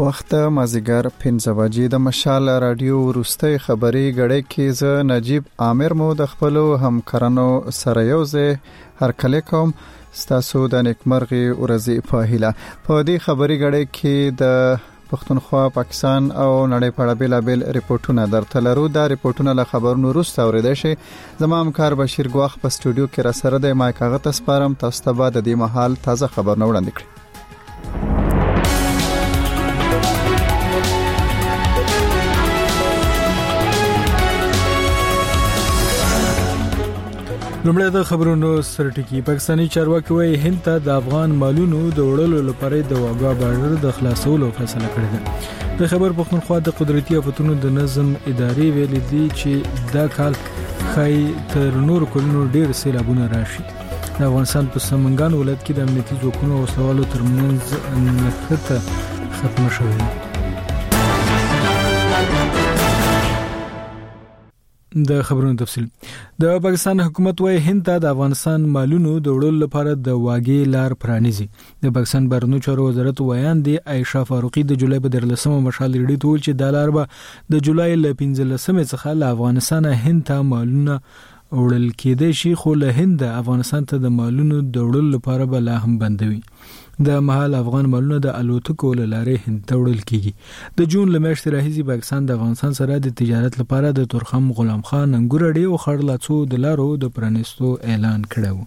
وخت مازیګر 5 بجې د مشال رادیو وروستۍ خبري غړې کې ز نجیب عامر مو د خپل همکارانو سره یو ځای هرکله کوم ستاسو د نیکمرغي ورځې په هیله. په دې خبري غړې کې د پښتونخوا پاکستان او نړۍ په اړه بیلابل ریپورتونه درته لرو. دا ریپورتونه له خبرونو وروسته اوریدل شي. زما همکار بشیر ګواخ په استودیو کې را سره د مایک هغه تاسپارم تاسو ته بعد د محل تازه خبرونه وړاندې کړي. لومړی د خبرونو سرټکی. پاکستاني چارواکي وايي هند ته د افغان مالونو د وړلو لپاره د واګا بارډر د خلاصولو فیصله کړې ده. د خبر پښتونخوا د قدرتي آفتونو د نظم ادارې ویلي دي چې دا کال خای تر نور کلونو ډیر سیلابونه راشي. د افغانستان په سمنګان ولایت کې د امنیتي ځواکونو او سوالو ترمنځ نښته ختمه شوې. د خبرونو تفصیل. د پاکستان حکومت وايي هند ته د افغانستان مالونو د وړلو لپاره د واګې لار پرانیزي. د پاکستان بهرنیو چارو وزارت ویان دی عائشہ فاروقی د جولای په 13 مشال ریډي ټول چې د لار به د جولای ل 15 څخه له افغانستان هند ته مالونه وړل کېدای شي، خو له هند افغانستان ته د مالونو د وړلو لپاره به لا هم بندوي. د مهال افغان مالونه د الوتکو له لارې هند ته وړل کیږي. د جون له میاشتې راهیسې پاکستان د افغانستان سره د تجارت لپاره د تورخم غلام خان انګور اډې او خړلاتو د لارو د پرانیستو اعلان کړو.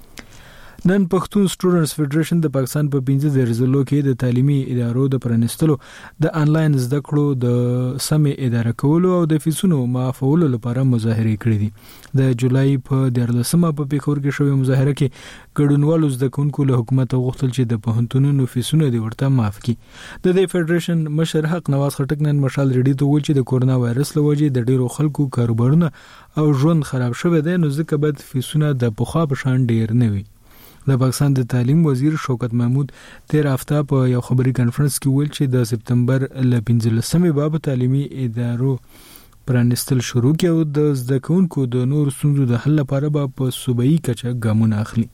نن پښتون سټوډنټس فدریشن د پاکستان په 15 ضلعو کې د تعلیمي ادارو د پرانیستلو، د انلاین زده کړو د سمې اداره کولو او د فیسونو معافولو لپاره مظاهره کړې دي. د جولای په 13 په پیښور کې شوې مظاهره کې ګډونوالو زده کوونکو له حکومت غوښتل چې د پوهنتونونو فیسونه د ورته معاف کړي. د دې فدریشن مشر حق نواز خټک نن مشال ریډي ته وویل چې د کورونا وایرس له وجې د ډیرو خلکو کاروبارونه او ژوند خراب شوی دی، نو ځکه باید فیسونه د پخوا په شان ډیر نه وي. د پاکستان د تعلیم وزیر شوکت محمود 13 هفته په یو خبري کانفرنس کې ویل چې د سپتمبر ل 15 باب تعلیمي ادارو پرانستل شروع کړي او د زده کوونکو د نور ستونزو د حل لپاره به په صوبایي کچه ګامونه اخلي.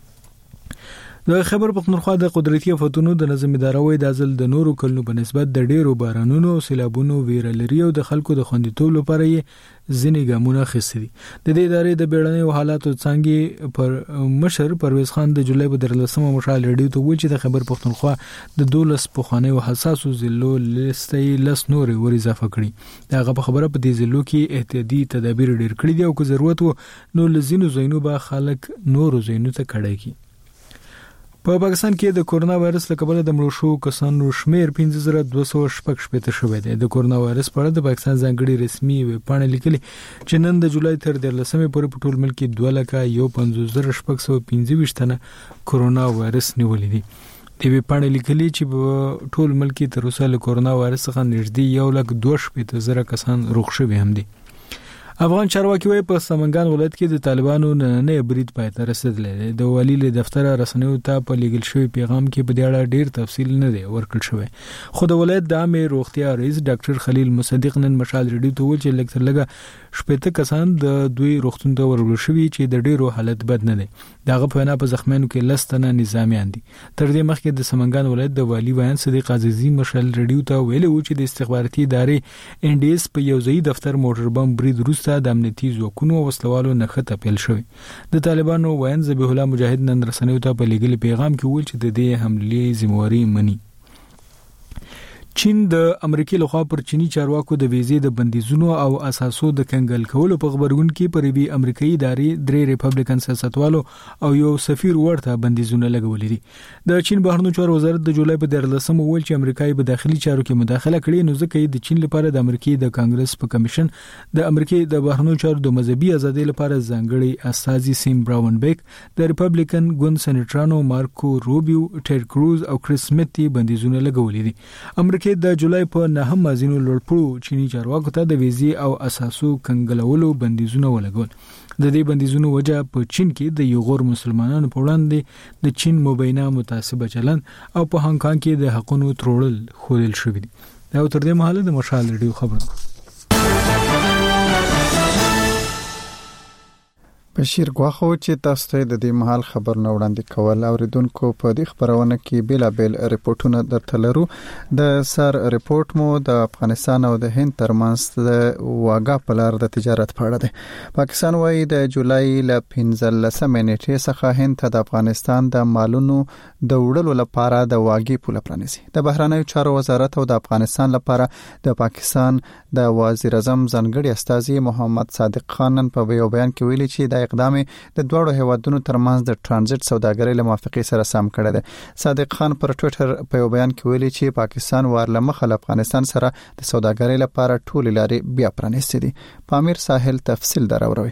د خبر پښتونخوا د قدرتي آفتونو د نظم اداره وایي د ځل د نورو کلونو په نسبت د ډیرو بارانونو او سیلابونو ویره لري او د خلکو د خوندیتوب لپاره یې ځینې ګامونه اخیستي دي. د دې ادارې د بیړنیو حالاتو څانګې پر مشر پرویز خان د جولای په 13 مشال ریډیو ته ویل چې د خبر پښتونخوا د 12 پخوانیو حساسو ضلعو لستې لس نور ور اضافه کړي. دغه په خبره په دې ضلعو کې احتیاطي تدابیر ډیر کړي دي او که ضرورت وو نو لزینو زینو به خلک نورو زینو ته کړي کی. په پاکستان کې د کورونا وایرس له کبله د مړو شو کسانو شمیر 5216 شوی دی. د کورونا وایرس په اړه د پاکستان ځانګړي رسمي ویبپاڼه لیکلي چې نن د جولای تر 13 پورې په ټول ملک کې 2,51,625 تنه کورونا وایرس نیولې دي. د ویبپاڼې لیکلي چې په ټول ملک کې تر اوسه له کورونا وایرس څخه نږدې 1,62,000 کسان روغ شوي هم دي. افغان چارواکي وايي په سمنګان ولایت کې د طالبانو نننې برید پای ته رسیدلی دی. د والي له دفتر رسنیو ته په لیږل شوی پیغام کې په دې اړه ډیر تفصیل نه دی ورکړل شوی، خو د ولایت د عامه روغتیا رئیس ډاکټر خلیل مصدق نن مشال ریډیو ته ویل چې لکه لږه 80 کسان د دوی روغتون ته ورغول شوي چې د ډیرو حالت بد نه دی. دغه په وینا په زخمیانو کې لستنه نظامیان دي. تر دې مخکې د سمنګان ولایت د والي ویان صدیق عزیزی مشال ریډیو ته ویلي و چې د استخباراتي ادارې ان ډي اس په یو ځای دفتر موټر بم برید وروسته د امنیتي ځواکونو او وسلوالو نښته پیل شوی. د طالبانو ویان ذبیح الله مجاهد نن رسنیو ته په لیږلي پیغام کې ویل چې د دې حملې ذمہواري مني. چین د امریکای لخوا پر چینی چارواکو د ویزې د بندیزونو او اساسو د کنګل کولو په خبرګون کې پر وی امریکایي ادارې درې ریپبلیکن سیاستوالو او یو سفیر ورته بندیزونه لګولې دي. د چین بهرنیو چارو وزارت د جولای په 13 ویل چې امریکای په داخلي چارو کې مداخله کړې، نو ځکه د چین لپاره د امریکای د کانګرس په کمیشن د امریکای د بهرنیو چارو د مذهبي ازادۍ لپاره ځانګړي استازي سیم براون بیک، د ریپبلیکن ګوند سېنیټرانو مارکو روبیو، ټیډ کروز او کریس سمیت بندیزونه لګولې دي. امریکای د جولای په 9 مازینو لړپړو چینی چارواکو ته د ویزې او اساسو کنګلولو بندیزونه ولګول. د دې بندیزونو وجه په چین کې د یوغور مسلمانانو په وړاندې د چین مبینه متعصب چلن او په هانګ کانګ کې د حقونو تروړل خودل شوی دي. دا تر دې مهاله د مشال ریډیو خبرونه. بشیر غواخو چې تاسو ته د دې محل خبرونه وړاندې کول اوریدونکو په دې خبرونه کې بیلابل ریپورتونه درته لرو. د سر ریپورت مو د افغانستان او د هند ترمنځ د واګا په لار د تجارت په اړه ده. پاکستان وايي د جولای ل 15 نیټې څخه هند ته د افغانستان د مالونو د وړلو لپاره د واګې پوله پرانیزي. د بهرنیو چارو وزارت او د افغانستان لپاره د پاکستان د وزیر اعظم ځانګړي استازي محمد صادق خان په یو بیان کې ویلي چې د اقدام د دوړو هیوادونو ترمنځ د ترانزیت سوداګرۍ له موافقې سره سم کړی دی. صادق خان پر ټوئیټر په یو بیان کې ویلي چې پاکستان ورلمخه له افغانستان سره د سوداګرۍ لپاره ټول لارې بیا پرانیستې دي. پامیر ساحل تفصیل دراوروي.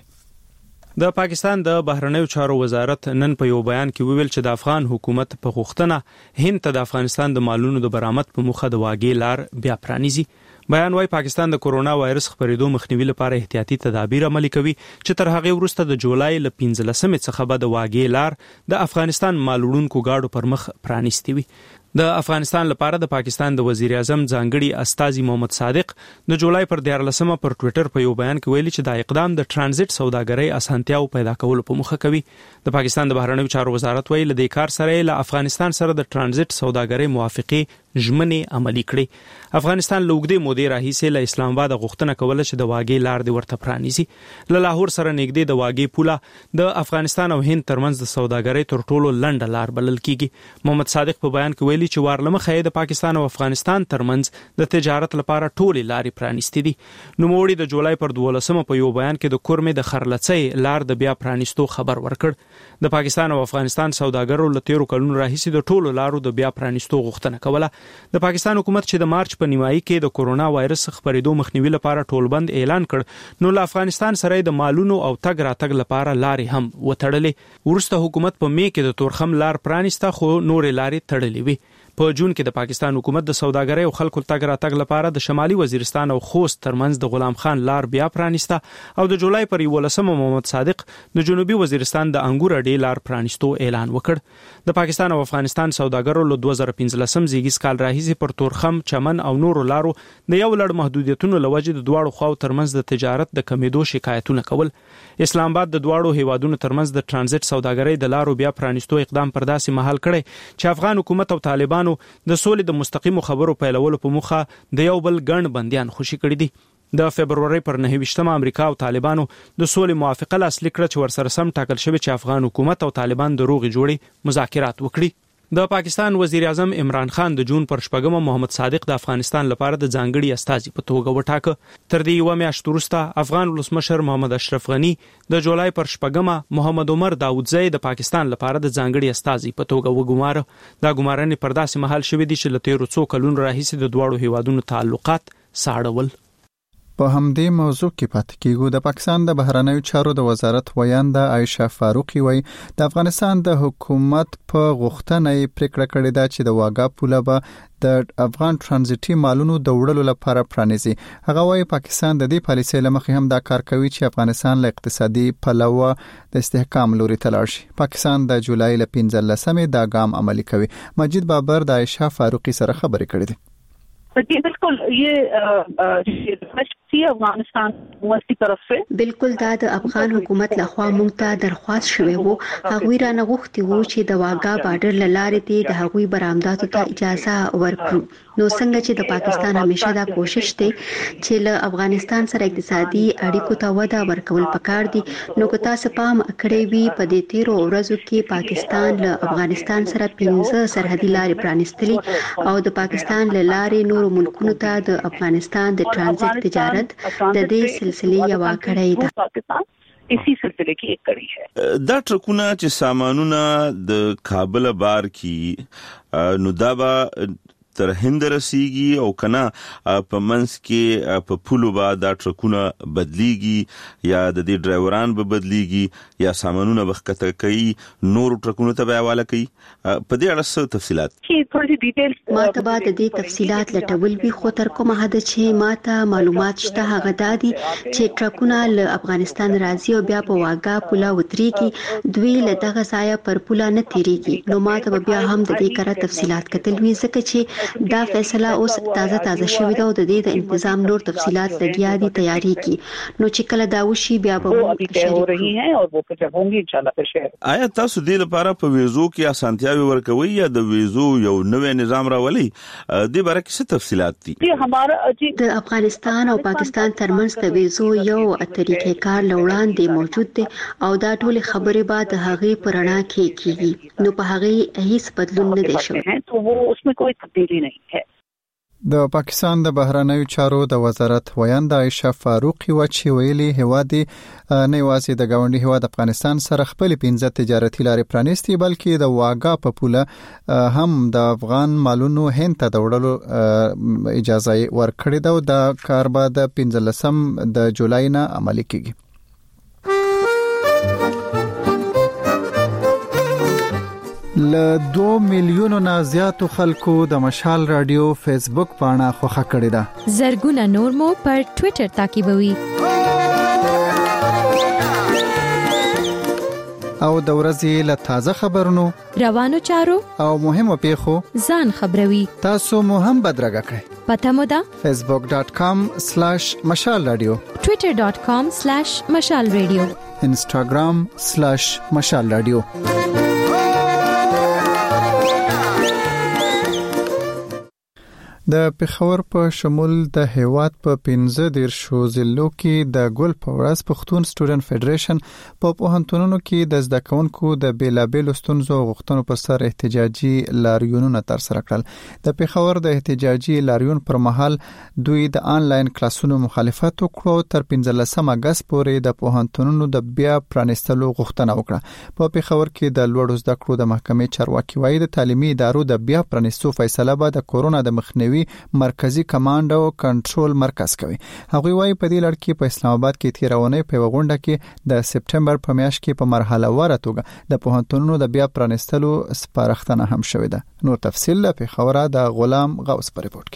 د پاکستان د بهرنیو چارو وزارت نن په یو بیان کې ویل چې د افغان حکومت په غوښتنه هند ته د افغانستان د مالونو د برآمد په موخه د واګې لار بیا پرانیزي. بیان وايي پاکستان د کورونا وایرس خپرېدو مخنیوي لپاره احتیاطي تدابیر عملي کوي چې تر هغه وروسته د جولای ل 15 څخه به د واګې لار د افغانستان مال وړونکو گاډو پر مخ پرانیستي وي. د افغانستان لپاره د پاکستان د وزیر اعظم ځانګړي استازي محمد صادق د جولای پر 14 پر ټوئیټر په یو بیان کې ویلي چې دا اقدام د ترانزیت سوداګرۍ اسانتیاو پیدا کولو په موخه کوي. د پاکستان د بهرنیو چارو وزارت ویلي د دې کار سره له افغانستان سره د ترانزیت سوداګرۍ موافقه ژمنې عملي کړي. افغانستان لوګدې مودې راهیسې له اسلام آباد غوښتنه کوله چې د واګې لار د ورته پرانیزي. له لاهور سره نږدې د واګې پوله د افغانستان او هند ترمنځ د سوداګرۍ تر ټولو لنډه لار بلل کیږي. محمد صادق په بیان کې ویلي چې ورلمخه د پاکستان او افغانستان ترمنځ د تجارت لپاره ټولې لارې پرانیستې دي. نوموړي د جولای پر 12 په یو بیان کې د کورمې د خرلڅۍ لار د بیا پرانیستو خبر ورکړ. د پاکستان او افغانستان سوداګرو له 13 کلونو راهیسې د ټولو لارو د بیا پرانیستو غوښتنه کوله. د پاکستان حکومت چې د مارچ په نیمایي کې د کورونا وایرس خپرېدو مخنیوي لپاره ټولبند اعلان کړ، نو له افغانستان سره د مالونو او تګ راتګ لپاره لارې هم وتړلې. ورسته حکومت په می کې د تورخم لار پرانیسته، خو نورې لارې تړلې وي. په جون کې د پاکستان حکومت د سوداګرۍ او خلکو تګ راتګ لپاره د شمالي وزیرستان او خوست ترمنځ د غلام خان لار بیا پرانیسته او د جولای پر 11 محمد صادق د جنوبي وزیرستان د انګور اډې لار پرانیستو اعلان وکړ. د پاکستان او افغانستان سوداګرو له 2015 زیږیز کال راهیسې پر تورخم، چمن او نورو لارو د یو لړ محدودیتونو لوجې د دواړو خواو ترمنځ د تجارت د کمیدو شکایتونه کول. اسلام آباد د دواړو هیوادونو ترمنځ د ترانزیت سوداګرۍ د لارو بیا پرانیستو اقدام پر داسې مهال کړي چې افغان حکومت او طالبان د سولې د مستقیمو خبرو پیلولو په موخه د یو بل ګڼ بندیان خوشي کړي دي. د فبروري پر 9 امریکا او طالبانو د سولې موافقه لاسلیک کړه چې ورسره سم ټاکل شوی چې افغان حکومت او طالبان د روغې جوړې مذاکرات وکړي. د پاکستان وزیر اعظم عمران خان د جون پر 4 محمد صادق د افغانستان لپاره د ځانګړي استازي په توګه وټاکه. تر دې یو میاشت وروسته افغان ولسمشر محمد اشرف غنی د جولای پر 4 محمد عمر داودزی د پاکستان لپاره د ځانګړي استازي په توګه وګماره. دا ګمارنې پر داسې مهال شوې دي چې له 13 کلونو راهیسې د دواړو هیوادونو تعلقات ساړول. په همدې موضوع کې پاتې کېږو. د پاکستان د بهرنیو چارو د وزارت ویانده عایشه فاروقي وایي د افغانستان د حکومت په غوښتنه پریکړه کړې ده چې د واګا پوله به د افغان ترانزیتي مالونو د وړلو لپاره پرانیزي. هغه وایي پاکستان د دې پالیسۍ له مخې هم دا کار کوي چې افغانستان له اقتصادي پلوه د استحکام لوري ته لاړ شي. پاکستان د جولای ل 15 دا ګام عملي کوي. مجید بابر د عایشه فاروقي سره خبرې کړې دي. बिल्कुल ये افغانستان حکومت کی طرف سے بالکل دا د افغان حکومت لخوا مونږ ته درخواست شوی وو. هغوی را نه غوښتي وو چې د واګا بارډر لاره ته د هغوی برآمداتو ته اجازه ورکړو. نو څنګه چې د پاکستان همیشه دا کوشش دی چې له افغانستان سره اقتصادي اړیکو ته وده ورکول پکار دي، نو که تاسو پام کړئ وي په دې 13 ورځو کې پاکستان له افغانستان سره 15 سرحدي لارې پرانیستلي او د پاکستان له لارې نورو ملکونو ته د افغانستان د ترانزیت تجارت د دې سلسلې یو کړی ده. اسی سلسله کې کړی ہے. دا ټرکونه چې سامانونه د کابل بار کی نو دا به تر هند رسیږي او کنه په منځ کې په پولو با دا ټرکونه بدلیږي یا د دې ډرایوران به بدلیږي یا سامانونه بخکته کوي نور ټرکونه ته به حواله کوي. په دې اړه څه تفصيلات کی ټولې ډیټیلز ما ته بعد د تفصيلات لټول به خو تر کومه حد چې ما ته معلومات شته هغه دادي چې ټرکونه له افغانستان راځي او بیا په واګا پوله وتريږي، دوی له دغه ځای پر پوله نه تیریږي. نو ما ته بیا هم د دې کړه تفصيلات کتل وی ځکه چې دا فیصله اوس تازه شوې ده او د دې د تنظیم نور تفصيلات لګیا دي تیاری کی نو چې کله دا وشي بیا به شروع رہی ہیں اور وہ جب ہوں گی انشاءاللہ پھر شیئر. آیا تاسو دې لپاره په ویزو کې اسانتیاوي ورکوي یا د ویزو یو نوې نظام راولي د باره کې څه تفصيلات دي؟ ہمارا د افغانستان او پاکستان ترمنځ د ویزو یو طریقې کار لوړاندې موجود دی او دا ټول خبرې بعد هغه پرانا کې کیږي نو په هغه هیڅ بدلون نه دی شوی تو وہ اس میں کوئی تبدیلی نہیں ہے. د پاکستان د بهرنیو چارو د وزارت ویاند عائشہ فاروقی چې ویلي هوادي نه یوازې د گاونډي هواد افغانستان سره خپل 15 تجارتي لارې پرانیستي بلکې د واګا په پوله هم د افغان مالونو هند ته د وړلو اجازه ورکړې ده او د کار بعد 15 د جولای نه عملي کیږي. ل 2 میلیونو نه زیاتو خلکو د مشال رادیو فیسبوک پاڼه خوښه کړې ده. زرګونه نور مو پر ټوئیټر تعقیبوي. او د ورځې له تازه خبرونو روانو چارو او مهمو پیښو ځان خبروي. تاسو مو هم بدرګه کړئ. پته مو ده facebook.com/مشال رادیو twitter.com/مشال رادیو instagram/مشال رادیو. د پېښور په شمول د هیواد په 15 ضلعو کې د ګل په ورځ پښتون سټوډنټ فدریشن په پوهنتونونو کې د زده کوونکو د بیلابېلو ستونزو غوښتنو پر سر احتجاجي لاریونونه ترسره کړل. د پېښور د احتجاجي لاریون پر مهال دوی د آنلاین کلاسونو مخالفت وکړو تر 15 اگست پورې د پوهنتونونو د بیا پرانیستلو غوښتنه وکړه. په پېښور کې د لوړو زده کړو د محکمې چارواکي وايي د تعلیمي ادارو د بیا پرانیستو فیصله به د کورونا د مخنیوي مرکزی کمانډ او کنټرول مرکز کوي. هغه وايي په دې لړ کې په اسلام آباد کې تیرونه په غونډه کې د سپټمبر په میاشت کې په مرحله واره توګه د پوهنتونونو د بیا پرانیستلو سپارښتنه هم شوې ده. نور تفصیل په خبره د غلام غوث په ریپورت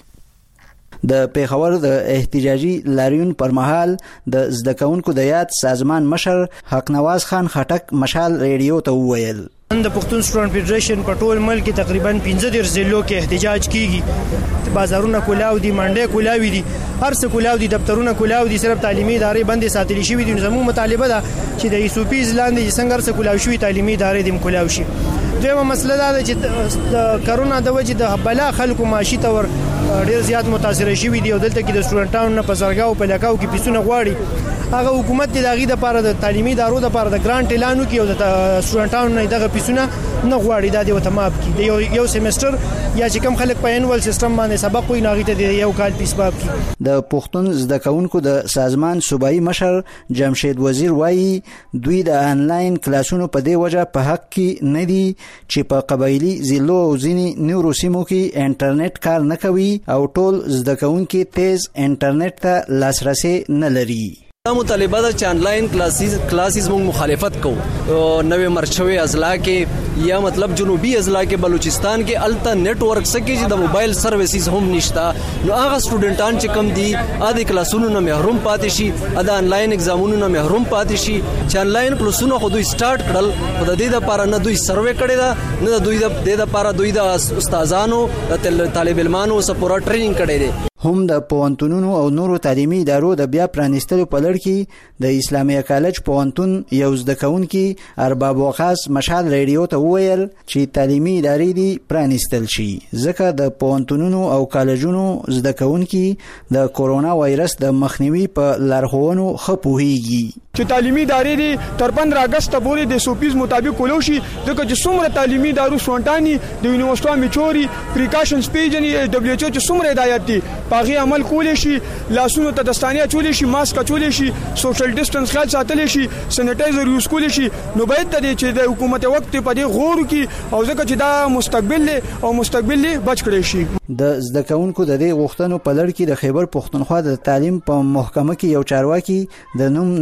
کې. د پیښور د احتجاجي لاریون پر مهال د زده کوونکو د یاد سازمان مشر حق نواز خان خټک مشال ریډیو ته وویل د پښتون سټوډنټ فدریشن په ټول ملک کې تقریبا 15 ضلعو کې احتجاج کیږي. بازارونه کولاو دي، منډې کولاوي دي، هر څه کولاو دي، دفترونه کولاو دي، صرف تعلیمي ادارې بندې ساتل شي دي. زموږ مطالبه ده چې د ایسوپیز لاندې څنګه څه کولاو شي تعلیمي ادارې دیم کولاو شي. دویمه مسله ده چې د کرونا د وجې د بلا خلکو معاشي تور ډیر زیات متاثر شوي دي او دلته کې د سټوډنټانو نه په زرګاو په لکاو کې پیسونه غواړي. هغه حکومت د دغه لپاره د تعلیمي ادارو لپاره د ګرانټ اعلان وکړي او د سټوډنټانو نه دغه پیسونه نه غواړي. دا د وتماب کې یو سیمستر یا چې کوم خلک په انوال سیستم باندې سبق وي ناغي ته یو کال پیس باب کی. د پښتون زده کوونکو د سازمان صوبایي مشر جمشید وزیر وایي دوی د انلاین کلاسونو په دې وجه په حق کې نه دي چې په قبایلی ضلعو او ځینې نورو سیمو کې انټرنیټ کار نه کوي او ټول زده کوونکي تیز انټرنیټ ته لاسرسي نه لري. مطالبه ده چې انلاین کلاسز موږ مخالفت کوو. نوې مرچوي اضلاع کې یا مطلب جنوبي اضلاع کې بلوچستان کې الته نیټ ورک سکه چې د موبایل سرویسز هم نشته. نو هغه سټوډنټان چې کم دي اده کلاسونو نه محروم پاتې شي، اده انلاین ایگزامونو نه محروم پاتې شي. چې انلاین کلاسونه خو دوی سٹارټ کړل خو د دې لپاره نه دوی سروې کړی دا نه دوی د دې لپاره دوی د استادانو د طالب علمانو سپورټ ټریننګ کړی دی. هم د پوهنتونونو او نورو تعلیمي ادارو د بیا پرانیستلو په لړ کې د اسلامیه کالج پوهنتون یو زده کوونکي ارباب وقاص مشال ریډیو ته وویل چې تعلیمي ادارې دي پرانیستل شي ځکه د پوهنتونونو او کالجونو زده کوونکي د کورونا وایرس د مخنیوي په لارښوونو ښه پوهیږي. چې تعلیمي ادارې دي تر 15 اگست پورې د سوپیز مطابق کولو شي ځکه چې څومره تعلیمي ادارو سونټانی د یونیورسيټو میچوري پریکاشنز پیجنی دبليو ایچ او چې څومره هدایت دي باغی عمل کولې شي، لاسونو ته دستانه چولې شي، ماسک چولې شي، سوشل ډیسټنس خیال ساتل شي، سینیټایزر یوز کولې شي. نو باید ته چې د حکومت وخت په دې غور کې او ځکه چې دا مستقبل او مستقبل بچ کړی شي. د زده کوونکو د دې غوښتنو په لړ کې د خیبر پښتونخوا د تعلیم په محکمه کې یو چارواکي د نوم نه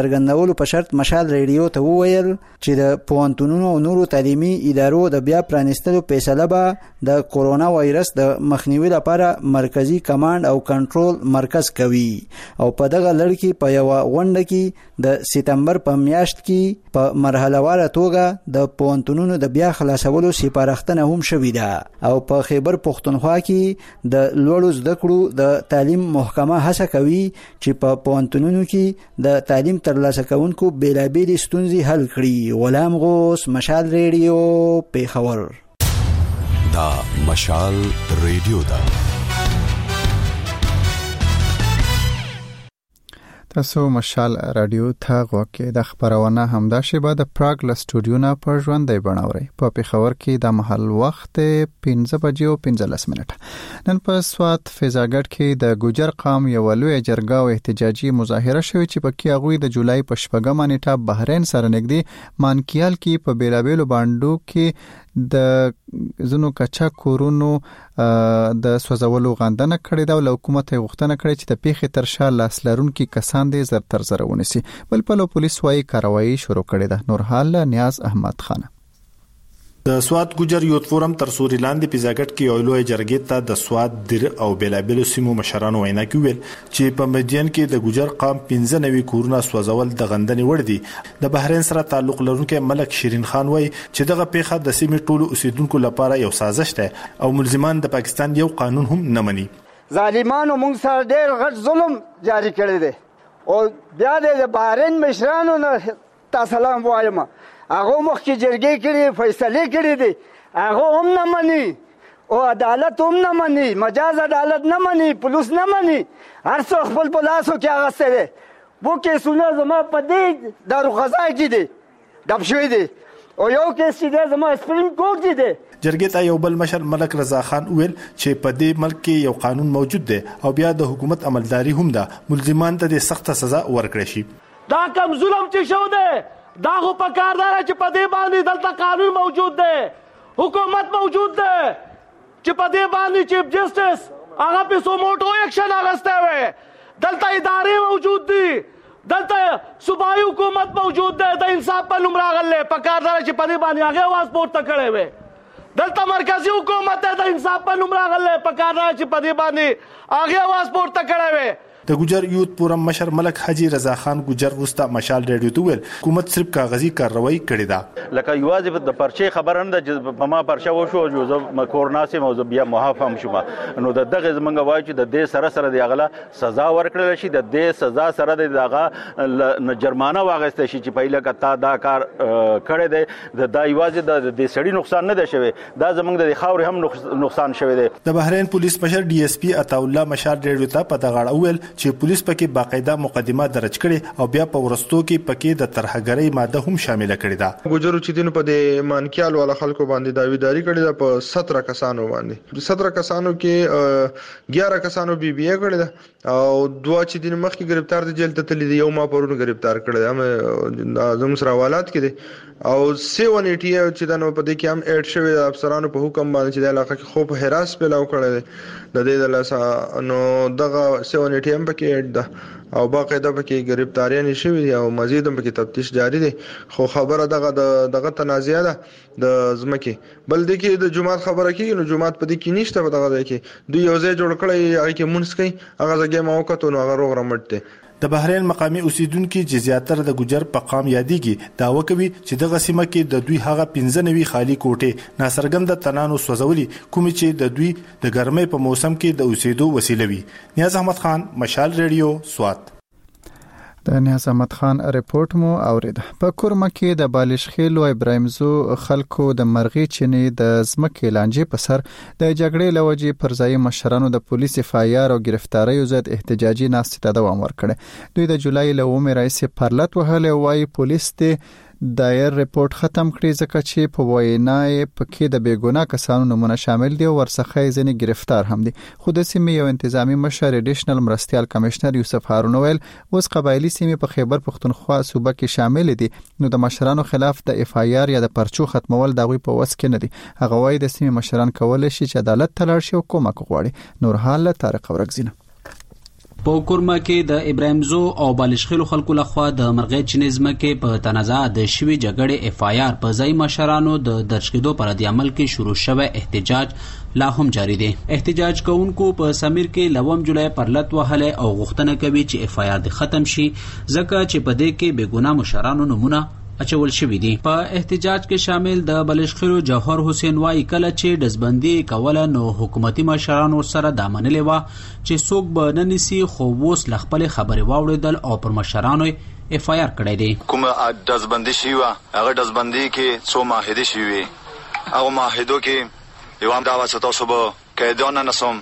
څرګندولو په شرط مشال ریډیو ته وویل چې د پوهنتونونو او نورو تعلیمي ادارو د بیا پرانیستلو فیصله به د کورونا وایرس د مخنیوي لپاره مرکزی کمانډ او کنټرول مرکز کوي او په دغه لړ کې په یو غونډه کې د سپتمبر په میاشت کې په مرحله واره توګه د پوهنتونونو د بیا خلاصولو سپارښتنه هم شوې ده او په خیبر پختونخوا کې د لوړو زده کړو د تعلیم محکمه هڅه کوي چې په پوهنتونونو کې د تعلیم ترلاسه کوونکو بیلابېلې ستونزې حل کړي. غلام غوث، مشال ریډیو، پیښور. دا مشال ریډیو ده. تاسو مشال رادیو ته غوږی د خبرونه همدا شیبه د پراګ له سټوډیو نه په ژوندۍ بڼاوري په پیښور کې د محل وخت 5:15 نن په سوات فیضاګټ کې د ګوجر قوم یو لوی جرګه او احتجاجي مظاهره شوې چې په کې هغه د جولای په 8 نیټه بحرین سره نږدې مانکیال کې په بیلابېلو باندو کې د زنو کچا کورونو د سوځولو غندنه کړې ده او حکومت یې غوښتنه کړې چې د پیښې تر شا لاس لرونکي کسان دې زر تر زر ونیسي. بل په پولیس وايي کاروایی شروع کړې ده. نور حال نیاز احمد خان. د سوات ګوجر یوت فورم تر سوري لاندې پیزاګټ کې یو لوی جرګې ته د سوات در او بیلابېلو سیمو مشرانو وینا کوي چې په مدین کې د ګوجر قوم 15 کورونه سوځول د غندنې وړ دي. د بحرین سره تعلق لرونکي ملک شیرین خان وایي چې دغه پیښه د سیمې ټولو اوسیدونکو لپاره یو سازش ده او ملزمان د پاکستان یو قانون هم نه مني. ظالمانو موږ سره ډېر غټ ظلم جاری کړی دی او بیا د بحرین مشرانو نه تاسو وایم هغه مخکې جرګې کړي فیصله کړي دي هغه هم نه مني او عدالت هم نه مني مجاز عدالت نه مني پولیس نه مني هر څو خپل پلاسو کې هغه سره وو کې سونه زما په دې دارو غذا کې دي دب شوی دي او یو کې سیده زما سپریم کورټ کې دي. جرګې ته یو بل مشر ملک رضا خان ویل چې په دې ملک کې یو قانون موجود دی او بیا د حکومت عملداري هم ده. ملزمان ته د سخت سزا ورکړي شي. دا کم ظلم چې شو دی دا خو په کار دار چې په دې باندې دلته قانون موجود دی حکومت موجود دی چې په دې باندې چیف جسټس هغه په سو موټو اکشن اغسته وي دلته ادارې موجود دي دلته صوبایي حکومت موجود دی د انصاف په نوم راغله په کار دار چې په دې باندې هغه واس پورته کړي وي دلته مرکزی حکومت د انصاف په نوم راغله په کار دار چې په دې باندې هغه واس پورته کړي وي. د ګوجر یوت فورم مشر ملک حاجی رضا خان ګوجر وستا مشال ریډیو ته ویل حکومت صرف کاغذي کاروایی کړې ده لکه یوازې د پرچې خبر نه د په ما پرچه وشو جو کورونا سي موضوع بیا محافظ شوم نو دغه زمونږ وایي چې د دې سره د اغلا سزا ورکړل شي د دې سزا سره د دغه جرمانه واغسته شي چې پهله کتا دا کار کړی دی د یوازې د دې سړي نقصان نه ده شوی دا زمونږ د خاور هم نقصان شوی دی. د بحرین پولیس مشر ډي اس پی عطا الله مشال ریډیو ته په دغه اول چې پولیس پکې باقاعده مقدمه درج کړي او بیا په ورستو کې پکې د ترهګرۍ ماده هم شامل کړي ده. ګوجرو چې دینو په دې مانکیال ولا خلکو باندې داویداری کړي ده په 17 کسانو باندې 17 کسانو کې 11 کسانو بي بي کړي ده او دوه چې دین مخکې گرفتار دي جیل ته تللی دی یو ما پرونه گرفتار کړي هم اعظم سره حوالات کې دي او 780 چې دنو په دې کې هم اډ شوی افسرانو په حکم باندې چې د علاقې کې خوب هراس پیلاو کړي د دې د لاسه نو دغه 780 هم پکې ده او باقاعده پکې گرفتاریان شوی دي او مزید هم پکې تفتیش جاری دي خو خبره دغه تنازعه ده د زمکه بل د کې د جمعات خبره کیږي نو جمعات په دې کې نشته په دغه کې دوی یو ځای جوړ کړی هغه کې مونږ کوي هغه ځای موقته نو هغه روغ رمټ دي. د بحرین مقامی اوسیدونکو چې زیاتره د ګوجر په قام یادېږي داوا کوي چې دغه سیمه کې د دوی هغه 15 خالی کوټې ناڅرګند تنانو سوځولي کوم چې د دوی د ګرمۍ په موسم کې د اوسېدو وسیله وي. نیاز احمد خان مشال ریډیو سوات. د نیاز احمد خان ریپورت مو اورید. په کورمه کې د بالش خیلو ابراهیمزو خلکو د مرغی چینی د زمکه لانجې په سر د جګړې لوجې پر ځای مشرانو د پولیس فایار او گرفتاری ضد احتجاجي ناستې ته دوام ورکړ. دوی د جولای لومې رئیس پرلط وهله وای پولیس ته دایر ریپورت ختم کړي ځکه چې په وینای پکې د بیګونا کسانو نمونه شامل دي او ورڅخه ځنې گرفتار هم دي. خو د سیمې یو انتظامی مشر اډیشنل مرستيال کمشنر یوسف هارون ویل اوس قبایلی سیمې په خیبر پختونخوا صوبه کې شامل دي نو د مشرانو خلاف د اف آی آر یا د پرچو ختمول دغه په وس کې نه دي. هغه وایي د سیمې مشران کولای شي چې عدالت ته لاړ شي او کومک وغواړي. نور حال طارق ورغزینه. په کورما کې د ابراهیم زو او بالشخیلو خلکو لخوا د مرغې چینزمه کې په تنازع د شوی جګړې اف آی آر په ځای مشرانو د درج کېدو پر د عمل کې شروع شوی احتجاج لا هم جاری دی. احتجاج کوونکو په سمیر کې لوم جولای پر لټ وهله او غوښتنه کوي چې اف آی آر د ختم شي ځکه چې په دې کې بېګناه مشرانو نمونه اچول شوی دی. په احتجاج کې شامل د بلشخیلو جوهر حسین وای کله چې دزبندي کوله نو حکومتي مشرانو سره د منلې و چې څوک به ننسي خو ووس لخپل خبرې واوړېدل او پر مشرانو اف آی آر کړی دی. کوم دزبندي شي و هغه دزبندي کې څو معاهده شي او معاهدو کې یو هم دا واسطه صبح قیدانه نسوم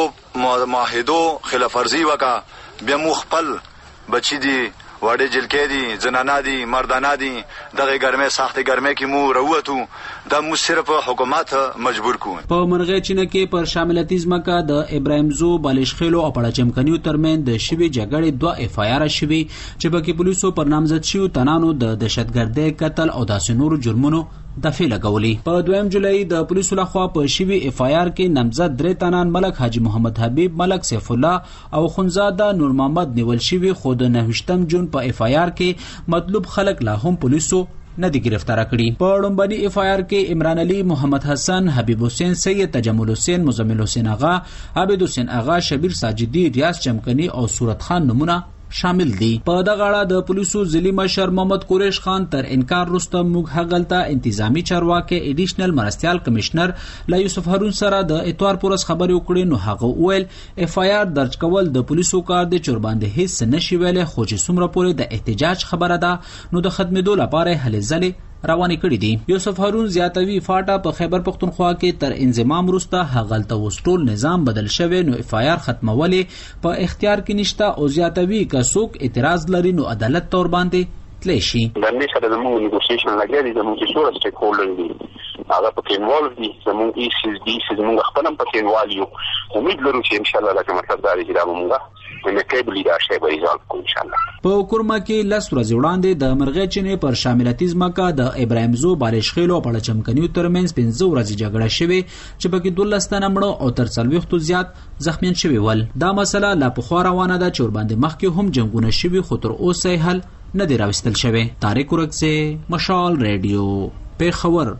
دغه معاهدو خلاف ورزي وکا بیا مو خپل بچی دی وړې جلکې دي زنانه دي مردانه دي دغه ګرمه سخت ګرمه کې مو وروته د مو صرف حکومت مجبور کو. په مرغې چینه کې پر شاملتي ځمکه د ابراهیم زو بالشخیلو او پړه چمکنیو ترمن د شوی جګړې 2 اف آی آر شوی چې په پولیسو پر نامزد شو تنانو د دهشتګردۍ قتل او داسې نورو جرمونو دفع لګولي. په 2 جولای د پولیسو لخوا په شوی اف آی آر کې نامزد 3 تنان ملک حاجی محمد حبیب ملک سیف الله او خنزاده نور محمد نیول شوی خو د 9 جون په اف آی آر کې مطلوب خلک لا هم پولیسو نه دي گرفتار کړي. په لومبني اف آی آر کې عمران علي محمد حسن حبیب حسین سید تجمل حسین مزمل حسین اغا عابد حسین اغا شبیر ساجدی ریاض چمکنی او صورت خان نمونه شامل دي. په دغه اړه د پولیسو ضلعي مشر محمد قریش خان تر انکار وروسته موږ هغلته انتظامی چارواکي ایډیشنل مرستيال کمشنر لا یوسف هارون سره د اتوار پورس خبرې وکړې نو هغه ویل اف آی آر درج کول د پولیسو کار دی چور باندې هیڅ نشي ویل خو چې څومره پورې د احتجاج خبره ده نو د ختمېدو لپاره هلې ځلې روانې کړې دي. یوسف هارون زیاتوي فاټا په خیبر پختونخوا کې تر انضمام وروسته هغلته وسټول نظام بدل شوی نو اف آی آر ختمولې په اختیار کې نشته او زیاتوي که څوک اعتراض لري نو عدالت تور باندې تللی شي. د نن سره زموږ نیګوسیشن لګیا دي زموږ چې څومره سټیک هولډر دي هغه پکې انوالو دي زموږ ای سی ډي زموږ خپل هم پکې انوالو یو امید لرو چې ان شاء الله لکه مطلب دا چې دا موږ نکیبلی دا شی به ریزالو کو ان شاء الله. په کورما کې لس ورځې وړاندې د مرغې چینې پر شاملتي ځمکه د ابراهیم زو بالشخیلو او پړه چمکنیو ترمنځ 15 ورځې جګړه شوې چې پکې 12 تنه مړه او تر 40 زیات زخمیان شوي ول. دا مسله لا پخوا روانه ده چې ورباندې مخکې هم جنگونه شوي خو تر اوسه حل نه دی راوستل شوی. طارق ورکزه مشال ریډیو پیښور.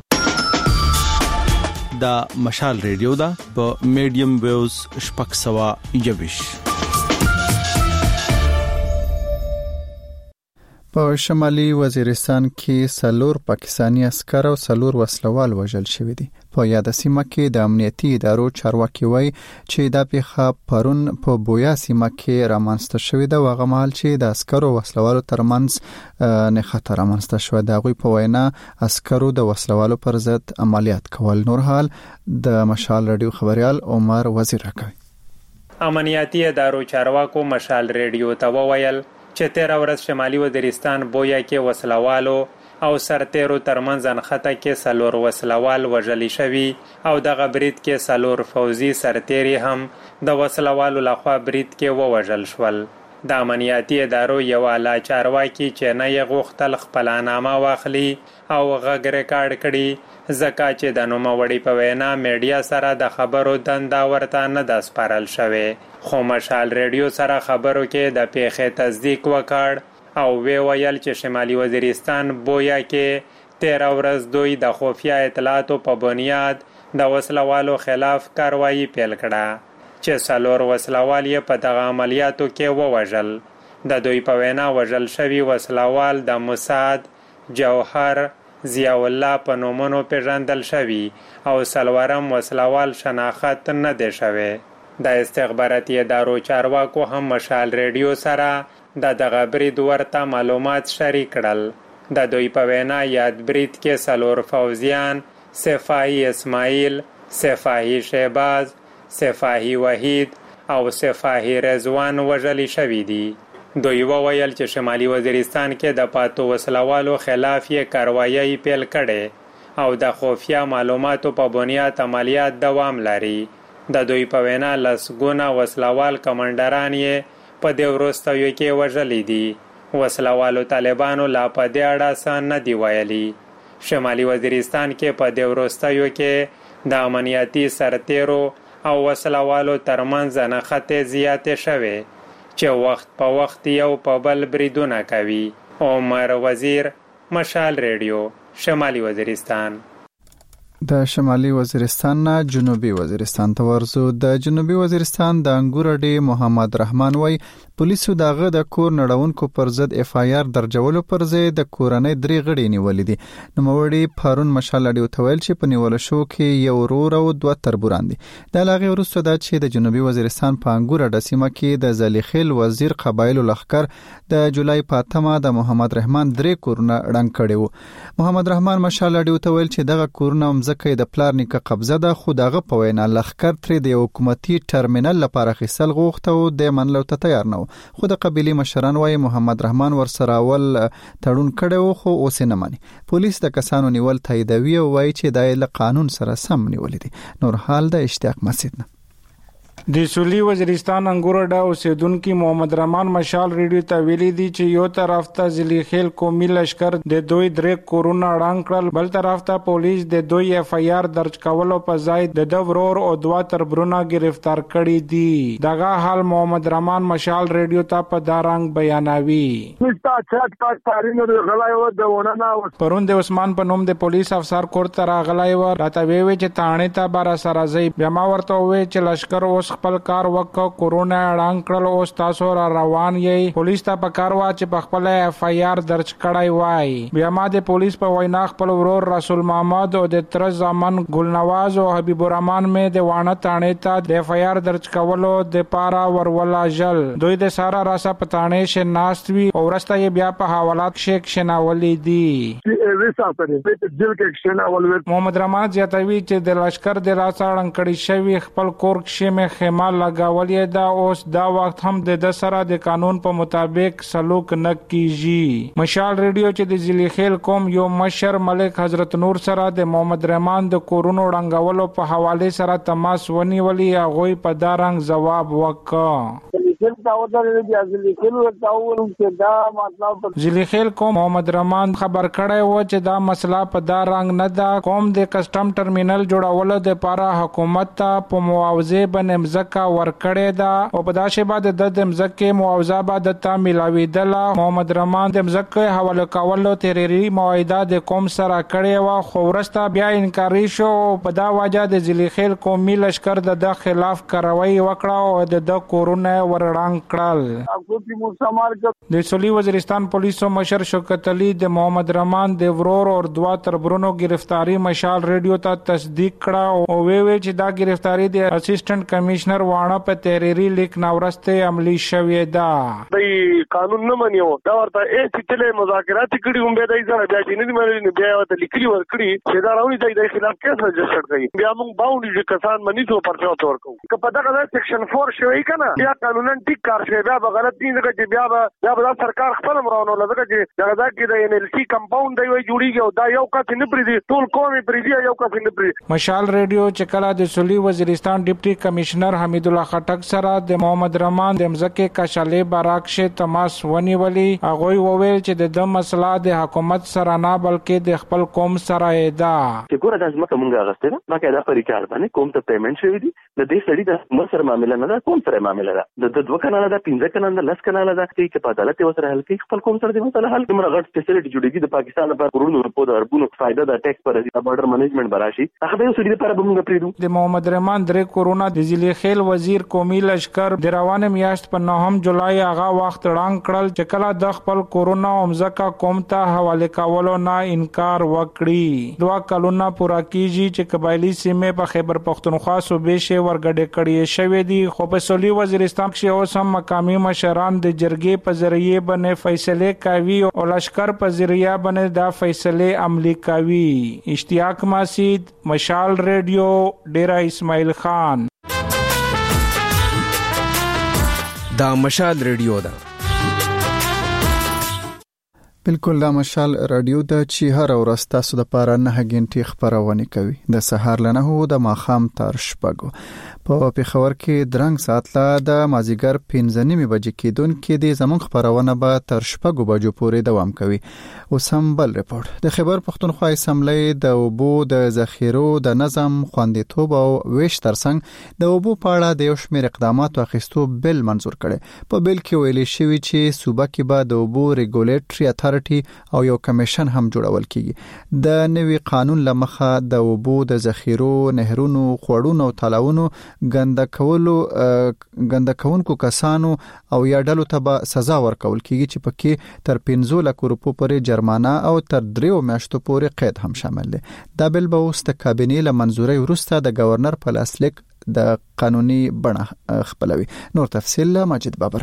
دا مشال ریډیو دا په میډیم ویوز شپږ سوه یویش. په شمالي وزیرستان کې سلور پاکستانی عسكر او سلور وسلوال وژل شوی دي. په یاد سیمه کې د امنیتي ادارو چارواکي وایي چې دا پیښه پرون په بویا سیمه کې رامنځته شوې ده هغه مهال چې د عسکرو وسلوالو ترمنځ نه خطر رامنځته شو. د هغوی په وینا عسکرو د وسلوالو پر ضد عملیات کول. نور حال د مشال رادیو خبريال عمر وزیر راکوي. امنیتي ادارو چارواکو مشال ریډیو ته وویل چې 13 ورځ شمالي وزیرستان بویا کې وسلوالو او سرتیرو ترمنځ انخته کې سلور وسلوال وژل شوي او دغه برید کې سلور فوزي سرتیري هم د وسلوالو لخوا برید کې ووژل شول. د امنیتي ادارو یو اعلی چارواکي چې نه یې غوښتل خپل نامه واخلي او غږ ریکارډ کړي ځکه چې د نوموړي په وینا میډیا سره د خبرو دنده ورته نه ده سپارل شوې. خو مشال ریډیو سره خبرو کې د پیښې تصدیق وکړ او ویل چې شمالي وزیرستان بویا کې 13 ورځ دوی د خفیه اطلاعاتو په بنیاد د وسلوالو خلاف کاروایی پیل کړه چې سلور وسلوال یې په دغه عملیاتو کې ووژل. د دوی په وینا وژل شوي وسلوال د موساد جوهر ضیاء الله په نومونو پیژندل شوي او سلورم وسلوال شناخت نه دی شوی. د استخباراتي ادارو چارواکو هم مشال ریډیو سره د دغه برید ورته معلومات شریک کړل. د دوی په وینا یاد برید کې سلور فوزیان سفاهی اسماعیل، سفاهی شهباز، سفاهی وحید او سفاهی رضوان وژل شوي دي. دوی وویل چې شمالي وزیرستان کې د پاتو وسلوالو خلاف یې کاروایی پیل کړي او د خفیه معلوماتو په بنیاد عملیات دوام لري. د دوی په وینا لسګونه وسلوال کمانډران یې په دې وروستیو کې وژلي دي. وسلوالو طالبانو لا په دې اړه څه نه دي ویلي. شمالي وزیرستان کې په دې وروستیو کې د امنیتي سرتیرو او وسلوالو ترمنځ نښتې زیاتې شوې چې وخت په وخت یو په بل بریدونه کوي. عمر وزیر، مشال ریډیو، شمالي وزیرستان. د شمالي وزیرستان نه جنوبي وزیرستان ته ورزو. د جنوبي وزیرستان د انګور اډې محمد رحمان وای پولیسو دغه د کور نړونکو پر ضد اف آی آر درجولو پر ځای د کورنۍ 3 غړي نیولې دي. نوموړي پرون مشال اډې وتویل چې په نیول شو کې یو ورور او 2 تربوران دي. د لاغي وروسته د چې د جنوبي وزیرستان په انګور اډه سیمه کې د زلیخیل وزیر قبایل لخر د جولای په 8 د محمد رحمان 3 کورونه ړنګ کړي وو. محمد رحمان مشال اډې وتویل چې دغه کورونه ځکه د پلار نیکه قبضه ده، خو دغه په وینا لخر ترې د حکومتي ټرمینل لپاره خیسل غوښته او د منلو ته تیار نه و. خو د قبيلي مشران وايي محمد رحمان ورسره اول تړون کړي وو خو اوس نه مانی. پولیس د کسانو نیول تاییدوي او وايي چې د قانون سره سم نیول دي. نور حال د اشتیاق مسجد نه. د سولی وزیرستان انګورډا اوسیدونکو محمد رحمان مشال ریډیو ته ویلي دي چې یو طرف ته زلیخیل قومي لشکر د دوی 3 کورونا ړنګ کړل، بل طرف ته پولیس د دوی اف آی آر درج کولو په ځای د ورور او 2 تربورونه گرفتار کړي دي. دغه حال محمد رحمان مشال ریډیو ته په دارنګ بیانوي. پرون د عثمان په نوم د پولیس افسر کور ته راغلی و، راته ویوي چې تانه ته بار سره ځي. بیا ما ورته وی چې لشکر اوس خپل کار وکړ، کورونا اعلان کړل، اوس تاسو را روان یې. پولیس ته پکار وا چې په خپل اف آی آر درج کړای وای. بیا ما د پولیس په وینا خپل ورور رسول محمد او د تر زمان ګلنواز او حبیب الرحمن مې د وانه تانه ته د اف آی آر درج کولو د پارا ورولا جل. دوی د سارا راسه پټانه ش ناستوي او ورسته یې بیا په حوالات شیک شناولې دي. محمد رحمان زیاتوي چې د لشکر د راسه ړنګړی شوی خپل کور کې خیمه لګولې دا اوس دا وخت هم د سره د قانون په مطابق سلوک نه کیږي. مشال ریډیو چې د زلیخیل قوم یو مشر ملک حضرت نور سره د محمد رحمان د کورونو ړنګولو په حواله سره تماس ونیولې، هغه په دارنګ جواب وکړ. زلیخیل قوم محمد رحمان خبر کړی و چې دا مسله په دارنګ نه ده. قوم د کسٹم ټرمینل جوړولو د لپاره حکومت ته په معاوضه باندې مزکا ورکړې ده او په داسې بعد د مزکه معاوضه بعد ته ملاویدل. محمد رحمان د مزکه حواله کولو تحریری معاهده د قوم سره کړې و، خو ورسته بیا انکاري شو. په دا وجه د زلیخیل قومي لشکر د خلاف کاروایی وکړه او د کورونا ورړنګ کړل. د سولی وزیرستان پولیسو مشر شوکت علي د محمد رحمان د ورور او 2 تربورونو گرفتاری مشال ریډیو ته تصدیق کړه او ویل چې دا گرفتاری د اسسټنټ کمشنر وانه په تحریری لیک نورسته عملی شوې ده. د قانون نه منیو دا ورته چې له مذاکرات کړي هم به دای سره بیا چې نه مني بیا ورته لیکلي ورکړي چې دا راوړي د خلاف کیس رجسټر کړي. بیا موږ باونډي چې کسان منی ته پرچا ورکو که په دغه سیکشن 4 شوی کنه یا قانونن ټیک کار شوی بیا به غلط دي چې بیا به سرکار خپل مرانو لږه چې دغه کې د ان ال سی کمپاوند دی وي جوړیږي او دا یو کس نه پریدي ټول قومي پریدي یو کس نه پریدي. مشال ریډیو چې کله د سولی وزیرستان ډیپټي کمشنر حمید الله خټک سره د محمد رحمان د مزکه کشاله براکشه تماس ونیولي، هغه وویل چې د مسله د حکومت سره نه بلکې د خپل قوم سره ده. چې ګوره د ځمکه مونږه غسته نه باقاعده پریکار باندې قوم ته پیمنٹ شوی دی. د دې سړي د مسر معاملې نه ده، قوم سره معاملې ده. د 2 کناله ده، 15 کناله ده، 10 کناله ده چې په عدالت وسره حل کوي. خپل قوم سره د مسله حل کوي. مرغټ فیسیلیټي جوړیږي د پاکستان لپاره کروڑونو روپو د اربونو فائدہ د ټیکس پر بارډر مینجمنت براشي. هغه د سړي لپاره به مونږ پریدو. د محمد رحمان 3 کورونا د زلیخیل وزیر قومي لشکر د روانه میاشت په 9 جولای هغه وخت ړنګ کړل چې کله د خپل کورونا عمزکه قوم ته حواله کولو نه انکار وکړي. 2 کلونه پورا کیږي چې قبایلی سیمه په خیبر پختونخوا صوبې شي ورګډه کړي شوې دي، خو په سولی وزیرستان کې اوس هم مقامی مشران د جرګې په ذریعه باندې فیصله کوي او لشکر په ذریعه باندې دا فیصله عملی کوي. اشتیاق مسجد، مشال ریډیو، ډیرا اسماعیل خان. دا مشال ریډیو ده. بالکل د مشال رادیو د چی هر ورځ تاسو د پاره 9 غنټې خبرونه کوي د سهار لنه هو د ماخام تر شپږو په پیښور کې درنګ ساعت لا د مازیګر 15 بجې کېدون کې د زمون خبرونه به تر شپږو بجو پورې دوام کوي. اوسم بل ریپورت د خیبر پختونخوا اسمبلی د اوبو د ذخیرو د نظم خوندیتوب او ویش ترڅنګ د اوبو په اړه د یو شمېر اقدامات واخیستو بل منظور کړي. په بل کې ویل شوی چې صوبه کې به د اوبو ریګولیټري اتھارټي او یو کمیشن هم جوړول کیږي. د نوي قانون لمخه د اوبو د ذخیرو نهرونو خوړونو او تالاونو ګندکونکو کسانو او یا ډلو ته به سزا ورکول کیږي چې پکې تر 15 لک روپو پورې جرمانه او تر 3 میاشتو پورې قید هم شامل دي. دا بل به اوس د کابینې له منځوري وروسته د گورنر په لاسلیک د قانوني بڼه خپلوي. نور تفصیل ماجد بابر.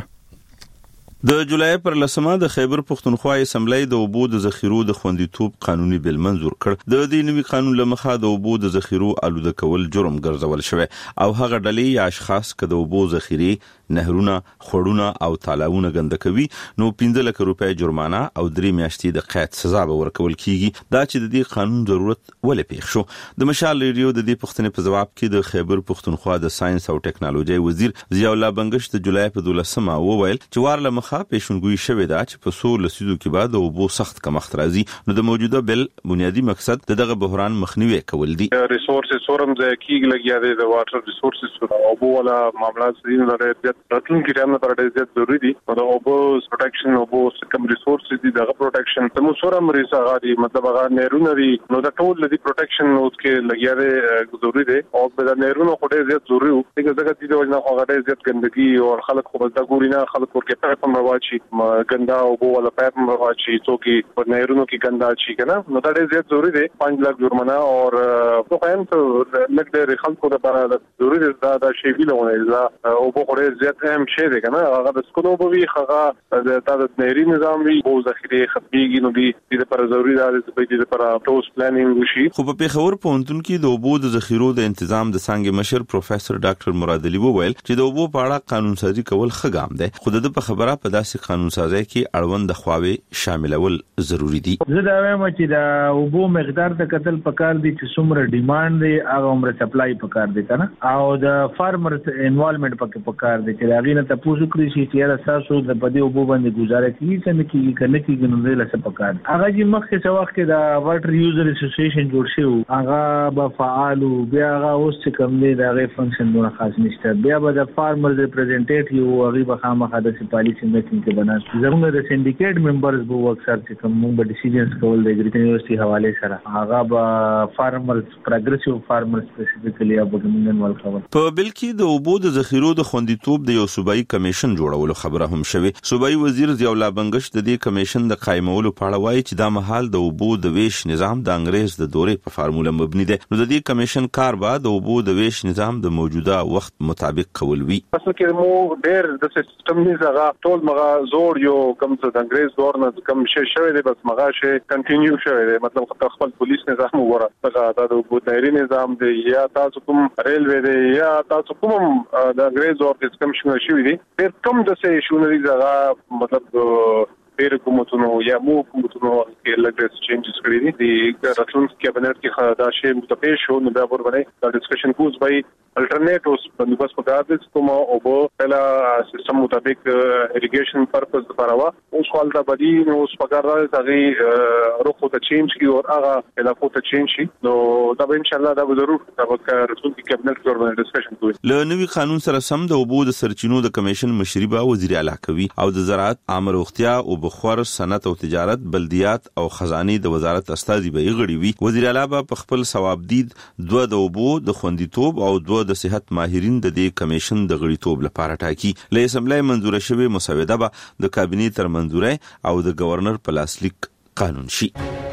د جولای پر لسمه د خیبر پختونخوا اسمبلی د اوبو د ذخیرو د خوندیتوب قانوني بل منظور کړ. د دې نوي قانون لمخه د اوبو د ذخیرو آلوده کول جرم ګرځول شوی او هغه ډلې یا اشخاص که د اوبو ذخیره نهرونه خوړونه او تالاونه ګندکوي نو 15 لک روپۍ جرمانه او 3 میاشتې د قید سزا به ورکول کیږي. دا چې د دې قانون ضرورت ولې پیښ شو. د مشال ریډیو د دې پښتنې په جواب کې د خیبر پختونخوا د ساينس او ټکنالوژي وزیر ضیاء الله بنگش د جولای په 12مه وویل چې وار لمخه پیشنګوئی شوې ده چې په 100 لسیدو کې بعد د اوبو سخت کمښت راځي. نو د موجوده بل بنیادی مقصد دغه بحران مخنیوي کول دي. ریسورسز سورم ځای کېږي لګیا دي د واټر ریسورسز اوبو ولا معاملات دین لري راتلونکي ټایم لپاره ډېر ضروری دي. د اوبو پروټیکشن اوبو کم ریسورسز دي دغه پروټیکشن تمو سورم ریسا غادي مطلب هغه نهرونه دي نو د ټول لدی پروټیکشن اوس کې لګیا دي ضروری دي او د نهرونو خو ډېر زیات ضروری وي دغه د وجنه خو ډېر زیات ګندګي او خلک خو د ګورینه خلک ورکه په کوم رواچی ګندا اوبو ولا پایپ رواچی توکي په نهرونو کې ګندا شي کنه نو دا ډېر زیات ضروری دي 5 لک جرمانه او په خاين ته لګ د خلکو لپاره ضروری دي دا شی ویلونه دا اوبو خو ډېر زیات اهم شی دی کنه هغه د سکولو به وي هغه د نهري نظام وي او ذخیره ختميږي نو دي لپاره ضروری ده چې د لپاره ټوس پلانینګ وشي. خو په پیښور پوهنتون کې د اوبو د ذخیرو د تنظیم د څنګه مشر پروفیسور ډاکټر مراد علي وویل چې د اوبو په اړه قانون سازي کول ښه ګام دی خو د په خبره په داسې قانون سازي کې اړوند خواوي شاملول ضروری دي. زه دا وایم چې د اوبو مقدار د قتل پکار دي چې څومره ډیماند دی هغه عمر سپلای پکار دي کنه او د فارمرز انوالومنت پکار دي چې هغه نه تاسو کړی شي چې تاسو د بده اوبو باندې گزاره کوي څنګه کیږي کنه کیږي نو له څه پکار هغه چې مخکې څه وخت کې د واټر یوزر اسوسییشن جوړ شو هغه به فعال بیا هغه اوس چې کوم دی دا غي فنکشن دونه خاص نشته بیا به د فارمرز ریپرزنټیټیو هغه به خامخا د پالیسي میټینګ کې بناست زموږ د سندیکیټ ممبرز به اکثر چې کوم موږ ډیسیژنز کول د اګریکلچر یونیورسيټي حواله سره هغه به فارمرز پروګریسیو فارمرز سپیسیفیکلی ابو ګمنن ولکول. په بل کې د اوبو د ذخیرو د خوندیتوب د یو صوبایي کمیشن جوړولو خبره هم شوه. صوبایي وزیر ضیاء الله بنگش د دې کمیشن د قائمولو په اړه وایي چې دا مهال د اوبو د ویش نظام د انګريز د دورې په فارموله مبني دی. نو د دې کمیشن کار به د اوبو د ویش نظام د موجوده وخت مطابق کول وی. اصل کې مو ډېر د سیستم نه زغه ټول مغه زور یو کم څه د انګريز دور نه کم شي شوی دی بس مغه شي کنټینیو شوی دی مطلب خپل پولیس نظام وګوره دا د اوبو دایري نظام دی یا تاسو کوم ریلوی دی یا تاسو کوم د انګريز دور کې کم شوی دی ډېر کم د څه شونه دی زغه مطلب ډېر کومتونو یا مو کومتونو کې لګ چینجز کړی دي د راتلونکي کابینټ کې دا شی متپیش شو نو بیا وربنه دا ډسکشن کوز بای الټرنیټوس بندوبست پکار دي کوم او بل سیستم مطابق اریګیشن پرپز لپاره وا اوس حالت بدی نو اوس پکار راځي روخو ته چینج کی او هغه علاقو ته چینج شي نو دا به ان شاء الله دا به ضرور دا به راتلونکي کابینټ کې وربنه ډسکشن کوي. له نوي قانون سره سم د اوبو د سرچینو د کمیشن مشري به وزیر اعلی کوي او د زراعت عامه روغتیا او بخور صنعت او تجارت بلدیات او خزانه د وزارت استاذي به غړي وي. وزیر اعلی په خپل ثوابدید دوه د اوبو د خوندیتوب او دوه د صحت ماهرین د دې کمیشن د غړیتوب لپاره ټاکي. له اسمبلی منظور شوی مسوده به د کابینې تر منظوري او د گورنر په لاسلیک قانون شي.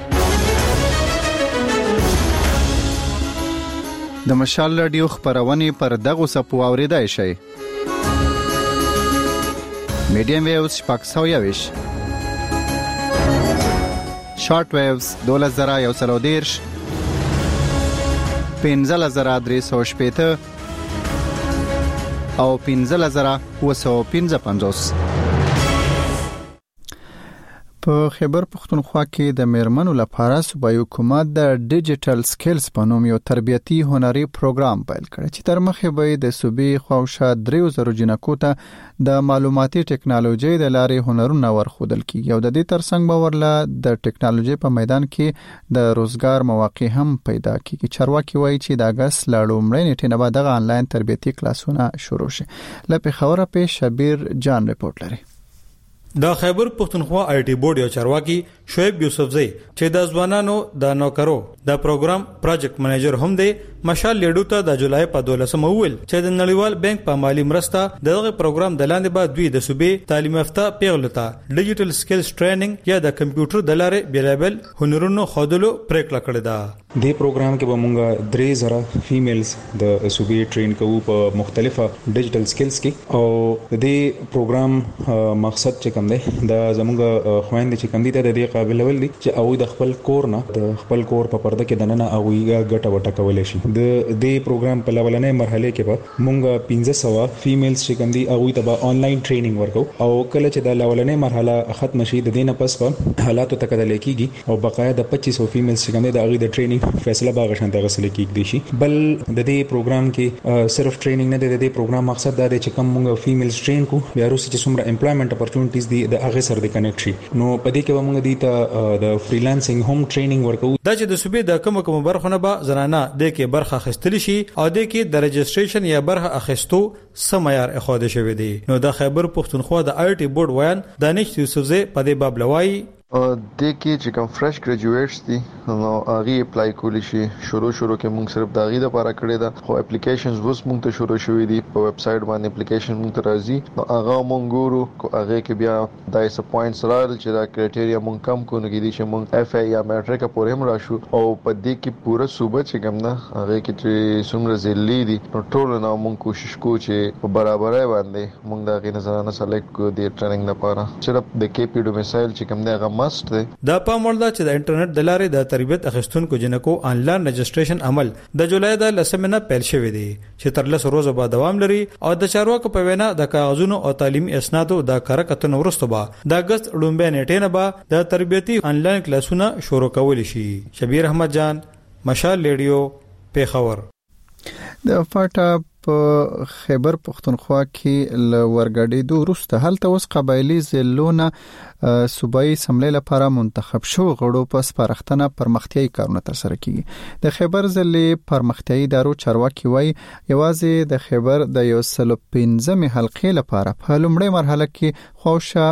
د مشال رادیو خبرونه پر دغه سپو اوریدای شي. میډیم ویوز پاکساویش شارټ ویوز 2110 15350 او 15955. په خیبر پختونخوا کې د میرمنو لپاره صوبایي حکومت د ډیجیټل سکلز په نوم یو تربیتی هنري پروګرام پیل کړ چې تر مخې به د صوبې خواوشا 3000 جنکو ته د معلوماتي ټکنالوژي د لارې هنرونه ورخودل کیږي او د دې ترڅنګ به ورله د ټکنالوژي په میدان کې د روزګار مواقع هم پیدا کیږي. چارواکي وایي چې د اگست لړومړی نیټه نه بعد د آنلاین تربیتی کلاسونه شروع شي. لپاره خبره په شبیر جان رپورت لري. د خیبر پختونخوا آی ټي بورډ یو چارواکي شعیب یوسفزئی چې د ځوانانو د نوکرو د پروګرام پروجیکټ منیجر هم دی مشال لیډو ته د جولای په 12 ویل چې د نړیوال بانک په مالی مرسته دغه پروګرام د لاندې بعد دوی د صوبې تعلیم یافته پیغلو ته ډیجیټل سکلز ټریننګ یا د کمپیوټر د لارې بیلابل هنرونو خودلو پریکړه کړې ده. د پروګرام کې به مونږ 3000 فیمیلز د صوبې ټرین کوو په مختلفه ډیجیټل سکلز کې او د پروګرام مقصد چې کوم دی د زموږ خويندې چې کوم دي ته د دې قابل ول دي چې او د خپل کور نه د خپل کور په پرده کې دننه او یې ګټه وټه کولای شي. د دې پروګرام په لولنې مرحله کې به مونږ 1500 فیمیلز چې کوم دي او ته به آنلاین ټریننګ ورکو او کله چې د لولنې مرحله ختم شي د دینه پس په حالاتو ته کتل کېږي او بقایا د 2500 فیمیلز چې کوم دي د اغه د ټریننګ فیصله باغ شانته غسل کېږي شي. بل د دې پروګرام کې صرف ټریننګ نه دی، د دې پروګرام مقصد دا دی چې کوم مونږ فیمیلز ټرین کو بیا وروسته چې څومره امپلایمنت اپورتونټیز دي د هغه سره د کنیکټ شي. نو په دې کې مونږ دي ته د فریلانسینګ هم ټریننګ ورکو. دا چې د صوبې د کوم برخونه به زنانه د کې برخه اخیستل شي او د کې د رجسټریشن یا برخه اخیستو سميار اخاده شوی دی. نو د خیبر پختونخوا د آی ټي بورډ ویان دانش یوسفزئی په دې باب لوي د کې چې کوم فرش ګریجویټس دي نو هغه اپلای کولی شي. شروع کې موږ صرف داغي د لپاره کړی دا خو اپلیکیشنز وس موږ ته شروع شوې دي په ویب سټ باندې اپلیکیشن موږ ته راځي نو هغه موږ ګورو هغه کې بیا دای څه پوینټس راځي چې دا کرایټیریا موږ کم کو نه کېدي چې موږ اف ای یا میټریک پورې هم راشو او په دې کې پوره صوبه چې کوم نه هغه کې چې څومره زیلی دي نو ټول نو موږ کوشش کوو چې په برابرۍ باندې موږ دا غي نظرانه سلیکټ کو د ټریننګ لپاره صرف د کې پی ډومیسایل چې کوم نه مست دی. دا پام وړ چې د انټرنیټ د لارې د تربیت اخیستونکو جنکو آنلاین رجسټریشن عمل د جولای د 10 نه پیل شوی دی چې تر 10 ورځې بعد دوام لري او د چارواکو په وینا د کاغذونو او تعلیمي اسنادو د کارکتن ورسته به د اگست لومبه نیټه نه به د تربیتي آنلاین کلاسونه شروع کول شي. شبیر احمد جان، مشال ریډیو، پیښور. د فاټا په خیبر پختونخوا کې لورګړې دوه وروسته هلته اوس قبایلی ضلعونه صوبایي سملې لپاره منتخب شو غړو په سپارښتنه پرمختیايي کارونه ترسره کیږي. د خیبر ضلع پرمختیايي ادارو چارواکي وایي یوازې د خیبر د 115 حلقې لپاره په لومړۍ مرحله کې خواوشا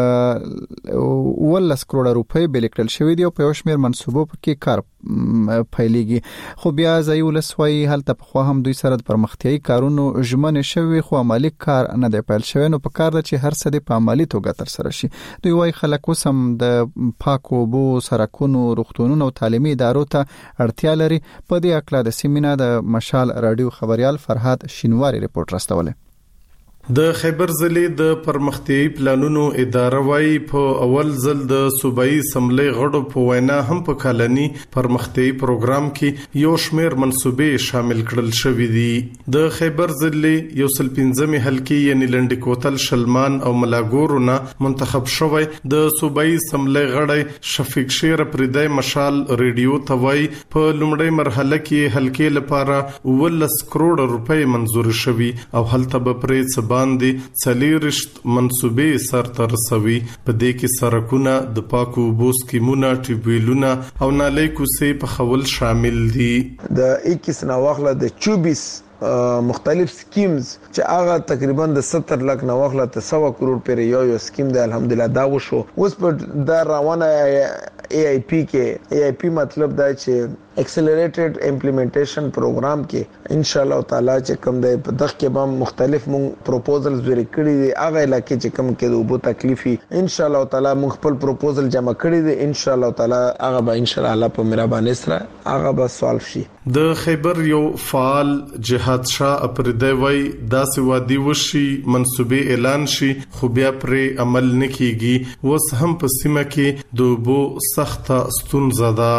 10 کروڑ روپۍ بلیکل شوې دي او په شمیر منصوبو کې کار پیلېږي. خو بیا ځای ولسوي هلته په خو هم دوی سره د پرمختیايي کارونو ژمنه شوی خو عملی کار نه دی پیل شوی. نو په کار د چې هر څه د په عملی توګه تر سره شي. دوی وايي خلک وسم د پاکو بو سرکونو روغتونونو او تعلیمي ادارو ته اړتیا لري. په دې اکلا د سیمینا د مشال رادیو خبريال فرهاد شینواری رپورت راستوله. د خیبر ضلع د پرمختیايي پلانونو اداره وايي په اول ځل د صوبایي سملې غړو په وینا هم په کالني پرمختیايي پروګرام کې یو شمیر منصوبې شامل کړل شوې دي. د خیبر ضلع 115 حلقې یعنی لنډ کوتل، شلمان او ملاګورونه منتخب شوی. د صوبایي سملې غړی شفیق شیر پردای مشال ریډیو توای په لومړی مرحله کې حلقې لپاره 10 کروڑ روپۍ منزور شوي او هلته به پرې باندې څلېرشت منصوبې سر ته رسوي. په دې کې سرکونه، د پاکو اوبو سکیمونه، ټیوبویلونه او نالۍ کوڅې په خول شامل دي. د 21 نواخله د 24 مختلف سکیمز چې هغه تقریبا د 70 لک نواخله ته 100 کروڑ پر یو سکیم د الحمدلله دا وشو. اوس په د روانه AIP کې AIP مطلب دا چې اکسلریټډ امپلیمنټیشن پروګرام کې ان شاء الله تعالی چې کوم د په دغه کې به مختلف مونږ پروپوزلز ورې کړی دي. هغه علاقې چې کوم کې د وبو تکلیفي ان شاء الله تعالی مونږ خپل پروپوزل جمع کړی دي. ان شاء الله تعالی هغه به ان شاء الله په مهرباني سره هغه به سولف شي. د خیبر یو فعال جهاد شاه اپردی وای داسې وادي وشي منصوبې اعلان شي خو بیا پرې عمل نکېږي. وس هم په سیمه کې د وبو سخته ستونزه ده.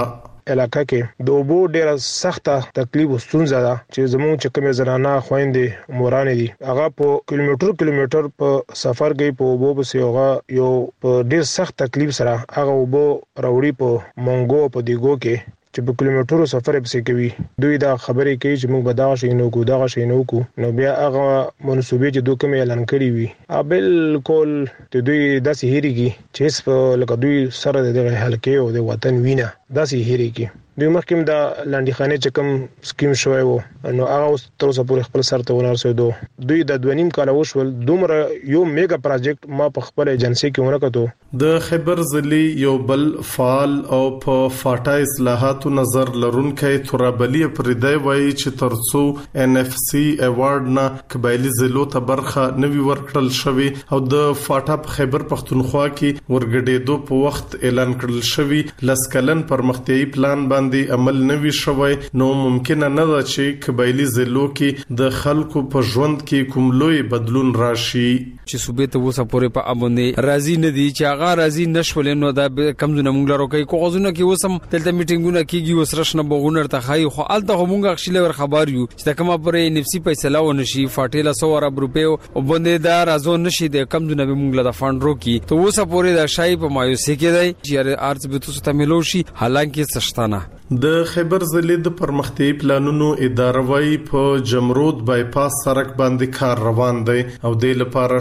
علاقې کې د اوبو ډیره سخته تکلیف ستونزه ده چې زموږ چې کومه زنانه خويندې مورانه دي هغه په کیلومتر په سفر کې په اوبو په هغه یو په ډیر سخت تکلیف سره هغه اوبو راوړي په مونګو په دیګو کې چې په کیلومترو سفر پسې کوي. دوی دا خبرې کوي چې موږ به دا شي نو کو نو بیا هغه منسوبې چې دوی کوم اعلان کړی وي بالکل ته دوی داسې هېریږي چې لکه دوی سره د حلقې او د وطن وینه داسې هېریږي. دوی مخکې دا لاندې خانه چې کوم سکیم شوی وو نو هغه تر اوسه پورې خپل سر ته ورسېدو. دوی د 2.5 کال وشول دومره یو میگا پروجیکټ ما په خپل ایجنسی کې ورکړو. د خیبر ضلع یو بل فعال او په فاټا اصلاحاتو نظر لرونکي ترابلی پردای وایي چې ترڅو NFC ایوارډ نه قبایلی ضلعو ته برخه نوي ورکړل شوی او د فاټا په خیبر پختونخوا کې ورګډېدو په وخت اعلان کړل شوی لسکلن پرمختیايي پلان باندې عمل نوي شوی نو ممکن نه ده چې قبایلی ضلعو کې د خلکو په ژوند کې کوم لوی بدلون راشي. چې صوبې ته وسه پورې په امونه راضي نه دي چې هغه راضي نشول نو دا کمزونه مونږ لرو کوي کوغزونه کې وسم دلته میټینګونه کیږي وسرشنه بغونر ته خای خو الته مونږ خښلې ور خبر یو چې کومه پرې نفسي فیصله ونشي فاټیلا 100 ارب روپیو او باندې دا راځو نشي د کمزونه به مونږ له فاند روکي ته وسه پورې دا شای په مایوسي کې دی چې ارز به تاسو ته ملوشي حالانکه سشتانه. د خیبر ضلع د پرمختیايي پلانونو اداره وايي په جمرود بایپاس سړک باندې کار روان دی او د لپاره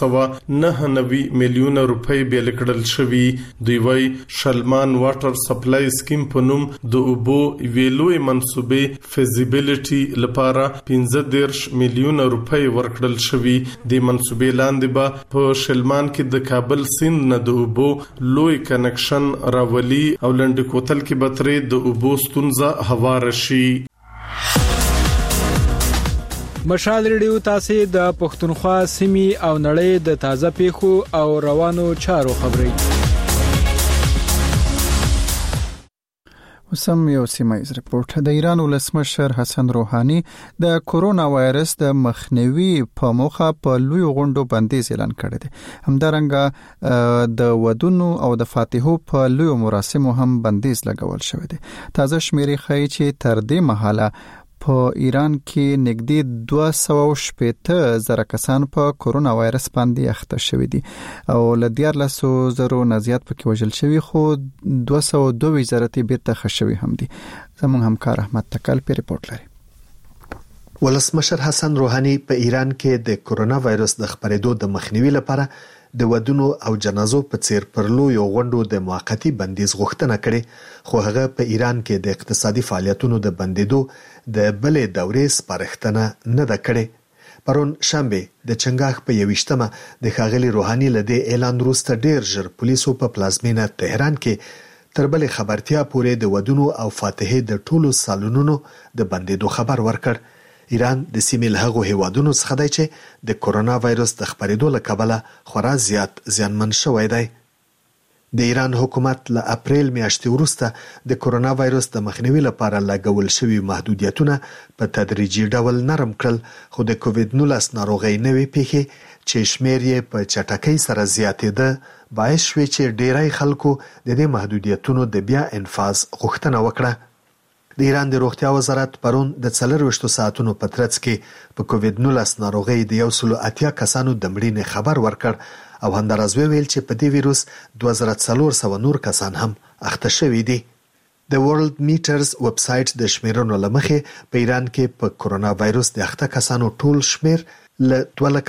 990 میلیون روپۍ بیل کړل شوی. دوی وايي شلمان واټر سپلای سکیم په نوم د اوبو ویلوي منسوبې فیزیبিলিټي لپاره 15 میلیون روپۍ ورکړل شوی. د منسوبې لاندې به په شلمان کې د کابل سیند نه د اوبو لوی کنکشن راولي او لنډ کوتل کې بترې د اوبو ستونزه هوار شي. مشال ریډیو تاسو د پښتونخوا سیمې او نړۍ د تازه پیښو او روانو چارو خبري وسم یو سیمایز رپورت. د ایران ولسمشر حسن روحاني د کورونا وایرس د مخنیوي په موخه په لوی غونډو بندیز اعلان کړی دی. همدارنګه د ودونو او د فاتحو په لوی مراسمو هم بندیز لګول شوی دی. تازه شمیرې ښیي چې تر دې مهاله په ایران کې نږدې 280,000 کسان په کورونا وایرس باندې اخته شوي دي او ل 14,000 نه زیات پکې وژل شوي خو 222,000 ته بیرته خښوي هم دي. زموږ همکار احمد تکل په ریپورت لري. ولسمشر حسن روحاني په ایران کې د کورونا وایرس د خپرېدو د مخنیوي لپاره د ودونو او جنازو په څیر پر لویو غونډو د موقتی بندیز غوښتنه کړې خو هغه په ایران کې د اقتصادي فعالیتونو د بندیدو د بلې دورې سپارښتنه نه ده کړې. پرون شنبه د چنګاخ په 21مه د ښاغلي روحاني له دې اعلان وروسته ډیر ژر پولیسو په پلازمینه تهران کې تر بلې خبرتیا پورې د ودونو او فاتحې د ټولو سالونونو د بندیدو خبر ورکړ. ایران د سیمې له هغو هیوادونو څخه دی چې د کورونا وایرس د خپرېدو له کبله خورا زیات زیانمن شوی دی. د ایران حکومت له اپریل میاشتې وروسته د کورونا وایرس د مخنیوي لپاره لګول شوي محدودیتونه په تدریجي ډول نرم کړل خو د کووډ-19 ناروغۍ نوې پیښې چې شمیر یې په چټکۍ سره زیاتېده باعث شوی چې ډیری خلکو د دې محدودیتونو د بیا انفاذ غوښتنه وکړه. د ایران د روغتیا وزارت پرون د 24 ساعتونو په ترڅ کې په کووډ-19 ناروغۍ د 180 کسانو د مړینې خبر ورکړ او همداراز ویل چې په دې ویروس 2400 نور کسان هم اخته شوي دي. د ورلد میټرز ویب سټ د شمیرونو لمخې په ایران کې په کورونا وایرس د اخته کسانو ټول شمیر ل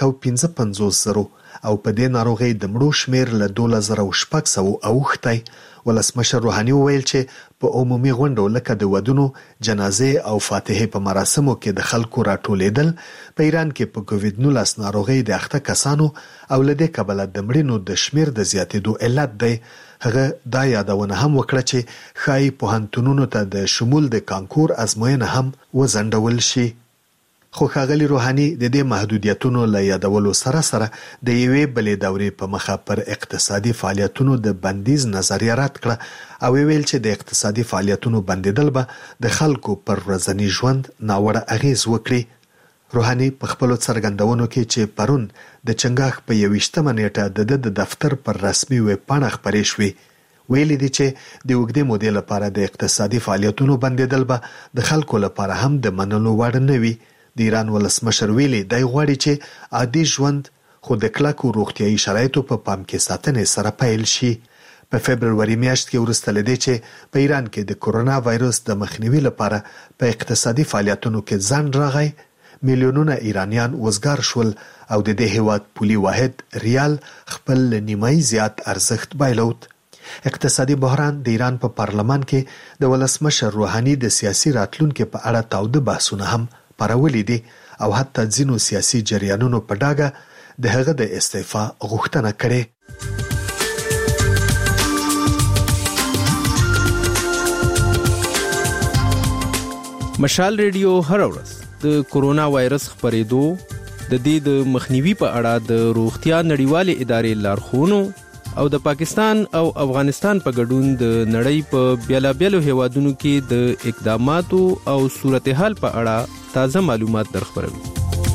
2,55,000 او په دې ناروغۍ د مړو شمیر ل 2,600 اوښتی. ولسمشر روحاني وویل چې په عمومي غونډو لکه د ودونو، جنازې او فاتحې په مراسمو کې د خلکو راټولېدل په ایران کې په کووډ-19 ناروغۍ د اخته کسانو او له دې کبله د مړینو د شمیر د زیاتېدو علت دی. هغه دا یادونه هم وکړه چې ښایي پوهنتونونو ته د شمول د کانکور ازموینه هم وځنډول شي. خو ښاغلي روحاني د دې محدودیتونو له یادولو سره سره د یوې بلې دورې په مخه پر اقتصادي فعالیتونو د بندیز نظریه رد کړه او ویل چې د اقتصادي فعالیتونو بندیدل به د خلکو پر ورځني ژوند ناوړه اغیز وکړي. روحاني په خپلو څرګندونو کې چې پرون د چنګاخ په 21مه نیټه د دفتر پر رسمي ویب پاڼه خپرې شوې ویلي دي چې د اوږدې مودې لپاره د اقتصادي فعالیتونو بندیدل به د خلکو لپاره هم د منلو وړ نه وي. د ایران ولسمشر ویلي دی غواړي چې عادي ژوند خو د کلکو روغتیايي شرایطو په پام کې ساتنې سره پیل شي. په فبروري میاشت کې وروسته له دې چې په ایران کې د کورونا وایرس د مخنیوي لپاره په اقتصادي فعالیتونو کې ځنډ راغی، میلیونونه ایرانیان وزګار شول او د دې هیواد پولي واحد ریال خپل نیمایي زیات ارزښت بایلود. اقتصادي بحران د ایران په پارلمان کې د ولسمشر روحاني د سیاسي راتلونکو په اړه تاوده بحثونه هم پارولې دي او حتی ځینو سیاسي جریانونو په ډاګه د هغه د استعفا غوښتنه کړې. مشال ریډیو هر ورځ د کورونا وایرس خپرېدو د دې د مخنیوي په اړه د روغتیا نړیوالې ادارې لارښوونو او د پاکستان او افغانستان په ګډون د نړۍ په بیلابیلو هیوادونو کې د اقداماتو او صورتحال په اړه تازه معلومات درخبروي.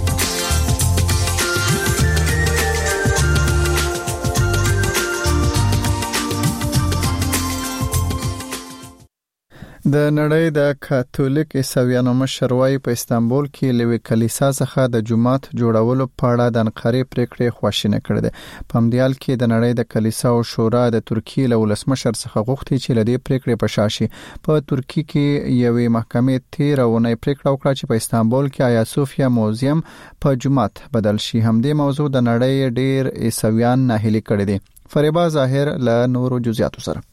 د نړۍ د کاتولیک عیسویانو مشر وايي په استانبول کې لوی کلیسا څخه د جومات جوړولو په اړه د انقرې پریکړې خواشینه کړې ده. په همدیال کې د نړۍ د کلیساو شورا د ترکیې له ولسمشر څخه غوښتي چې لدې پریکړې په شاشي. په ترکیې کې یوې محکمې 13 اونۍ پریکړه وکړه چې په استانبول کې آیا صوفیا موزیم په جومات بدل شي. همدې موضوع د نړۍ ډیر عیسویان ناهیلي کړي دي. فریبا ظاهر له نورو جزئیاتو سره.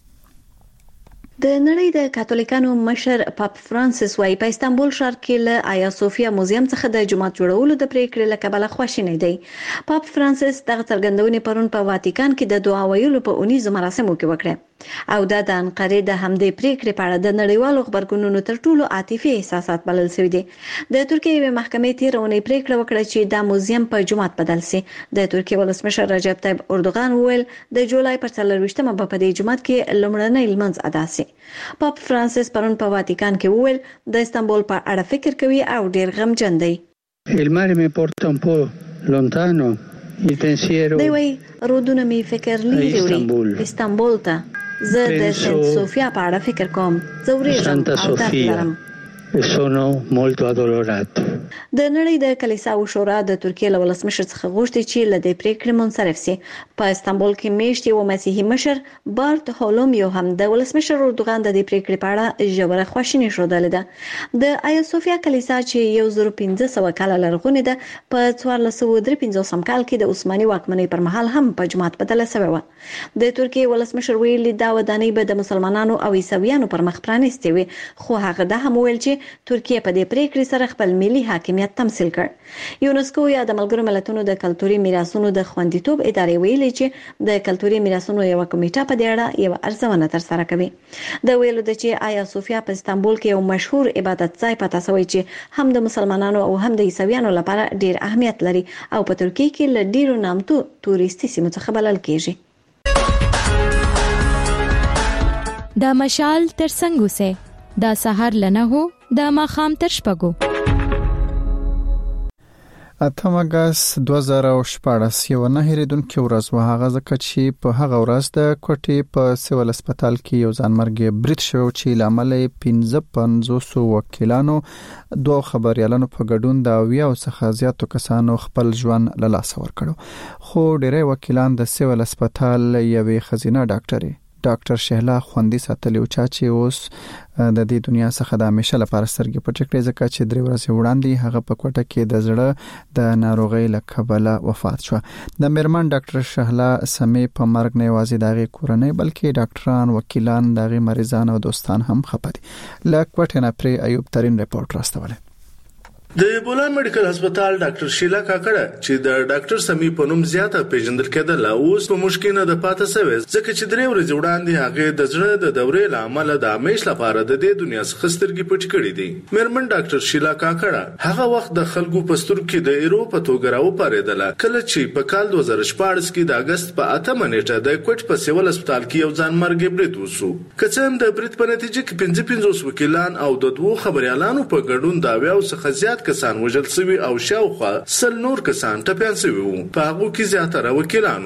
د نړۍ د کاتولیکانو مشر پاپ فرانسیس وايي په استانبول ښار کې له آیا صوفیا موزیم څخه د جومات جوړولو د پریکړې له کبله خواشینی دی. پاپ فرانسیس دغه څرګندونې پرون په واتیکان کې د دعا ویلو په اونیزو مراسمو کې وکړه او دا د انقرې د همدې پریکړې په اړه د نړیوالو خبرګونونو تر ټولو عاطفي احساسات بلل شوی دي. د ترکیې یوې محکمې 13 اونۍ پریکړه وکړه چې دا موزیم په جومات بدل شي. د ترکیې ولسمشر رجب طیب اردوغان وویل د جولای پر 24مه په دې جومات کې لومړنی لمونځ ادا شي. پاپ فرانسیس پرون په واتیکان کې وویل د استانبول په اړه فکر کوي او ډیر غمجن دی. El mare me porta un po' lontano il pensiero. دی وایي رودونه می فکر لري وړي استانبول ته. زه د سنت سوفیا په اړه فکر کوم. زه ورېږم او درد لرم. sono molto addolorato. د نړۍ د کلیساو شورا د ترکیې له ولسمشر څخه غوښتي چې له دې پریکړې منصرف شي. په استانبول کې میشت یو مسیحي مشر بارت هولومیو هم د ولسمشر اردوغان د دې پریکړې په اړه ژوره خواشیني ښودلې ده. د آیا صوفیا کلیسا چې 1500 کال لرغونې ده په 1453 کال کې د عثماني واکمنۍ پر مهال هم په جومات بدله شوې و. د ترکیې ولسمشر ویلي دا ودانۍ به د مسلمانانو او عیسویانو پر مخ پرانیستې وي، خو هغه دا هم ویل چې ترکیه په دې پریکړې سره خپل ملي حاکمیت تمثيل کړ. یونسکو یا د ملګرو ملتونو د کلتوري میراثونو د خوندیتوب ادارې ویلي چې د کلتوري میراثونو یو کمیټه په دې اړه یو ارزونه ترسره کوي. د ویلو د چې آیا صوفیا په استانبول کې یو مشهور عبادت ځای پاتې شوی چې هم د مسلمانانو او هم د عیسویانو لپاره ډیر اهمیت لري او په ترکیه کې له ډیرو نامتو توريستي سیمو څخه بلل کیږي. د مشال ترڅنګ اوسه د سحر لنه هو د ماخام تر شپږو. 8 اگست 2014 یو نه هېریدونکې ورځ وه، هغه ځکه چې په هغه ورځ د کوټې په سیول هسپتال کې یو ځانمرګي برید شو چې لامل یې 55 وکیلانو 2 خبريالانو په ګډون د 20 څخه زیاتو کسانو خپل ژوند له لاسه ورکړو. خو ډېری وکیلان د سیول هسپتال یوې خزینه ډاکټر شهلا خوندي ساتلی او چې اوس د دې دنیا څخه د همیشه لپاره سترګې پټې کړې ځکه چې 3 ورځې وړاندې هغه په کوټه کې د زړه د ناروغۍ له کبله وفات شو. د میرمن ډاکټر شهلا سمې په مرګ نه یوازې دغه کورنۍ بلکې ډاکټران، وکیلان، دغه مریضان او دوستان هم خپه دي. له کوټه نه پرې ایوب ترين رپورت راستوله. د بولان میډیکل هسپتال ډاکټر شیلا کاکړه چې د ډاکټر سمي په نوم زیاته پیژندل کېدل اوس په مشکینه د پاتې سوي ځکه چې 3 ورځې وړاندې هغه د زړه د دورې لامل د همیش لپاره د دې دنیا څخه سترګې پټ کړې دي. میرمن ډاکټر شیلا کاکړه هغه وخت د خلکو په سترګو کې د ایرو په توګه راو پارېدل کله چې په کال 2014 کې د اگست په 8 نیټه د کوټ په سیول هسپتال کې یو ځانمرګي برید وشو. کڅم د برید په نتیجه کې 55 وکیلان او د 2 خبريالانو په ګډون دا 20 څخه زیات کسان وژل شوي او شاوخوا 100 نور کسان ټپيان شوي وو. په هغه کې زیاتره وکیلانو.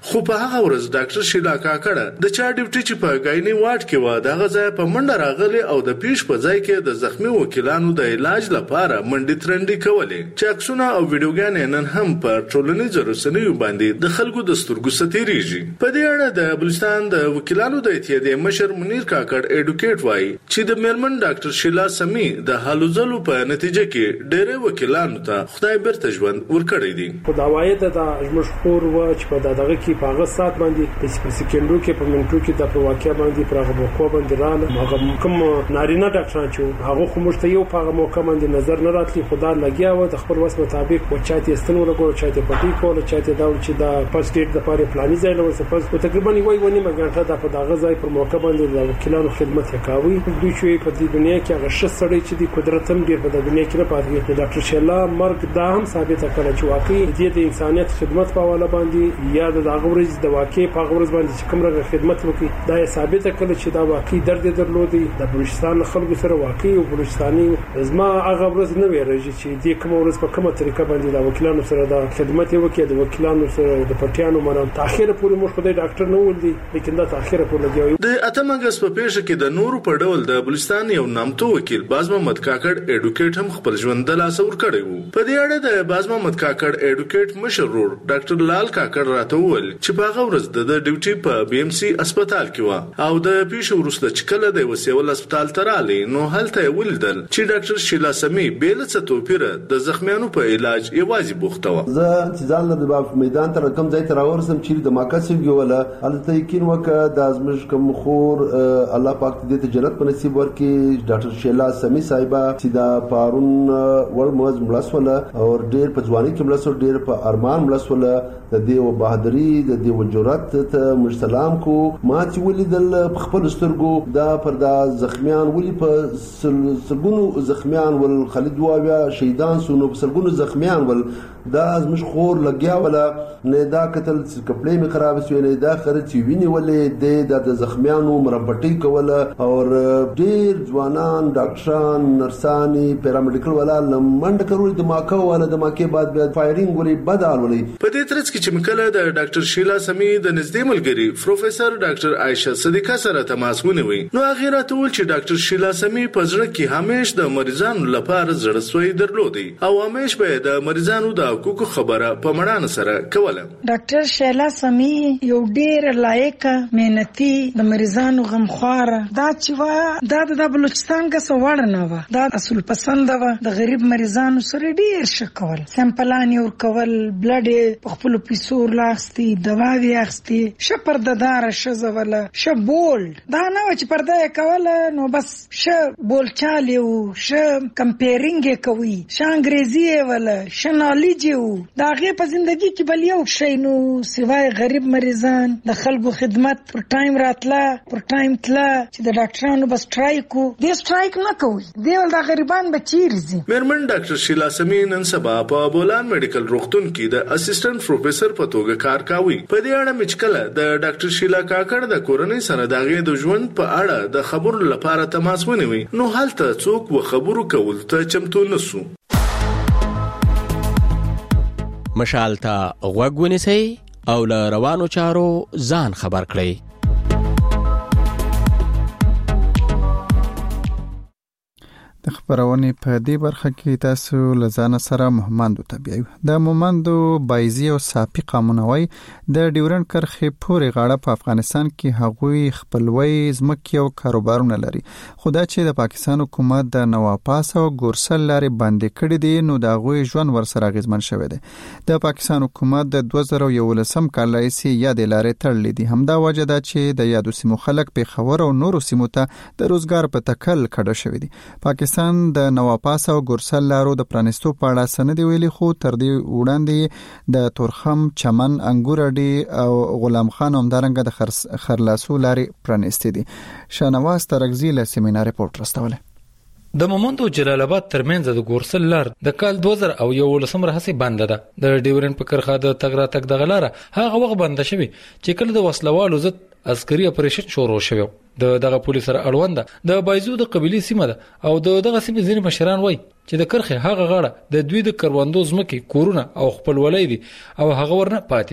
خو په هغه ورځ ډاکټر شیلا کاکړه د چا ډیوټي چې په غایني واټ کې و دغه ځای په منډه راغلی او د پیش په ځای کې د زخمی وکیلانو د علاج لپاره منډي ترندي کولې چې عکسونه او ویډیوګانې نن هم په ټولنیزو رسنیو باندې د خلکو د سترګو ستیریږي. په دې اړه د بلوچستان د وکیلانو د اتحادیې مشر منیر کاکړ ایډوکیټ وایي چې د میرمن ډاکټر شیلا سمی د هلو ځلو په نتیجه کې ډېر وکیلانو ته خدای برته ژوند ورکړی دی. په داوایت د مشهور و چې په دغه کې په هغه سات باندې په سکندو کې په منټو کې د واقعیا باندې پر هغه موقع باندې رااله هغه کوم نارینه ډاکټران چې هغه خو مشته یو په هغه موقع باندې نظر نه راتلی خدا لګیا و د خپل وس مطابق و چاته استنو لګو چاته پټي کول چاته دا چې د فرست ایډ د پاره پلاني ځای له وسه په تقریبا یوه ونی مګنټه د په دغه ځای پر موقع باندې د وکیلانو خدمت وکاوي. دوی چې په دې دنیا کې هغه شخص سره چې د قدرت هم ډیر په دنیا کې نه پاتې د ډاکټر شیلا مرګ دا هم ثابت کړه چې واقعي د انسانيت خدمت په حواله باندې یا د هغه ورځ د واقعي په هغه ورځ باندې چې کوم رقم خدمت وکړي دا ثابت کړه چې دا واقعي درد درلودي د بلوچستان خلکو سره واقعي او بلوچستاني زما هغه ورځ نه ویریږي چې د کوم ورځ په کومه طریقه باندې د وکیلانو سره د خدمت وکړي د وکیلانو سره د پټیانو مرام تاخير پورې مخ خدای ډاکټر نه ولدي لیکن دا تاخير پورې لګیږي. د اتم اگست په پیښه کې د نورو په ډول د بلوچستان یو نامتو وکیل باز محمد کاکړ ایډوکیټ هم خپل ژوند د لاس ور کړی وو. په دې اړه د باز محمد کاکړ ایډوکیټ مشر ورور ډاکټر لال کاکړ راته وویل چې په هغه ورځ د ډیوټي په بي ام سي هسپتال کې و او د پیښو وروسته چې کله د وسیول هسپتال ته رالی نو هلته ولیدل چې ډاکټر شیلا سمی بیل څه توپیر د زخمیانو په علاج یوازې بوخته و. زه چې ځان له باب میدان ته کوم ځای ته راورسم چې د ماکسب ګوله البته یقین وکړه د ازمش کوم خور الله پاک دې ته جنت په نصیب ورکړي. ډاکټر شیلا سمی صاحبہ چې دا پارون ور موز ملاسوله او ډېر په ځواني کې ملاسو ډېر په ارمان ملاسوله د دې و بهادری د دې و جرأت ته مستلام کو ما چې ولیدل خپل سترګو دا پر دا زخمیان ولی په سلګونو زخمیان ول خالد واویا شهیدان سونو په سلګونو زخمیان ول دا ازمش خور لګیا ولا نه دا قتل کپړې می خراب شوی نه دا خرچ ویني ولې د زخمیانو مربټي کوله او ډیر ځوانان ډاکټران نرسانی پیرامډیکل ولا لمنډ کول د ماکو ولا د ماکه بعد فایرینګ ولې بدل ولې. په دې ترڅ کې چې مکله د ډاکټر شیلا سمی د نږدې ملګری پروفیسور ډاکټر عائشه صدیقه سره تماس ونیوي نو هغه راته ویل چې ډاکټر شیلا سمی په ځړ کې همیش د مریضانو لپاره زړسوي درلودي او همیش به د مریضانو د حقوقو خبره په مړانه سره کوله. ډاکټر شیلا سمی یو ډیر لایق مهنتي د مریضانو غمخوار دا چې دا د بلوچستان غسه وړ نه و دا اصل پسند و د غریب مریضانو سره ډیر شکول سمپلان یو کول بلډ په خپل پیسور لاستي دواوی اخستي شپر د دار شزه ولا ش بولډ دا نه چې پرده کوله نو بس ش بول چالیو ش کمپیرینګ کوي ش انګریزي ولا ش نالج دا غي په ژوندۍ کې بل یو شی نو سوای غریب مریضان د خلکو خدمت پر ټایم راتله پر ټایم تله چې د ډاکټرانو بس ټرایکو د سټرایک نه کوي دی ول د غریبان بچیرزي. میرمن ډاکټر شیلا سمی نن سبا په بولان میډیکل روغتون کې د اسسټنټ پروفیسور په توګه کار کوي. په دې اړه مچکله د ډاکټر شیلا کاکړ د کورنۍ سره دغه د ژوند په اړه د خبرو لپاره تماس ونیوي نو هلته څوک و خبرو کول ته چمتو نسو. مشال ته غوږ ونیسئ او له روانو چارو ځان خبر کړئ. د خبرونې په دې برخه کې تاسو لزان سره محمدو تبعیو د محمدو بایزی او صافی قانونوي د ډیورنډ کرښې پورې غاړه په افغانستان کې هغوی خپلوي ځمکې او کاروبارونه لري خدا چې د پاکستان حکومت د نواپاس او ګورسل لارې باندې کړي دي نو د هغوی ژوند ورسره غیزمن شوی دی. د پاکستان حکومت د 2011 کال راهیسې یادې لارې تړلې دي. همدا وجه ده چې د یادو سیمو خلک په خبر او نورو سیمو ته د روزګار په تکل کډه شوی دي. پاکستان د نواپاس او ګورسل لارو د پرانستو په اړه سند ویلي خو تر دې وړاندې د تورخم چمن انګور اډي او غلام خان همدارنګه د خرلاسو لارې پرانستې دي. شانواز ترغزی له سیمینار ریپورت راستوله. د مومند او جلال آباد ترمنځ د ګورسل لار د کال 2011 راهیسې بنده ده. د ډیورنډ په کرښه د تګ راتګ دغه لار هغه وخت بنده شوی چې کله د وسلوالو ضد عسکري اپریشن شروع شوی. دغه پولیس سره اړوند د بایزو د قبيلي سیمه ده او دغه سیمه ځینې مشران وایي چې د کرخه هغه غاړه د دوی د کروندو ځمکې کورونه او خپلولۍ دي او هغه ورنه پاتې دي.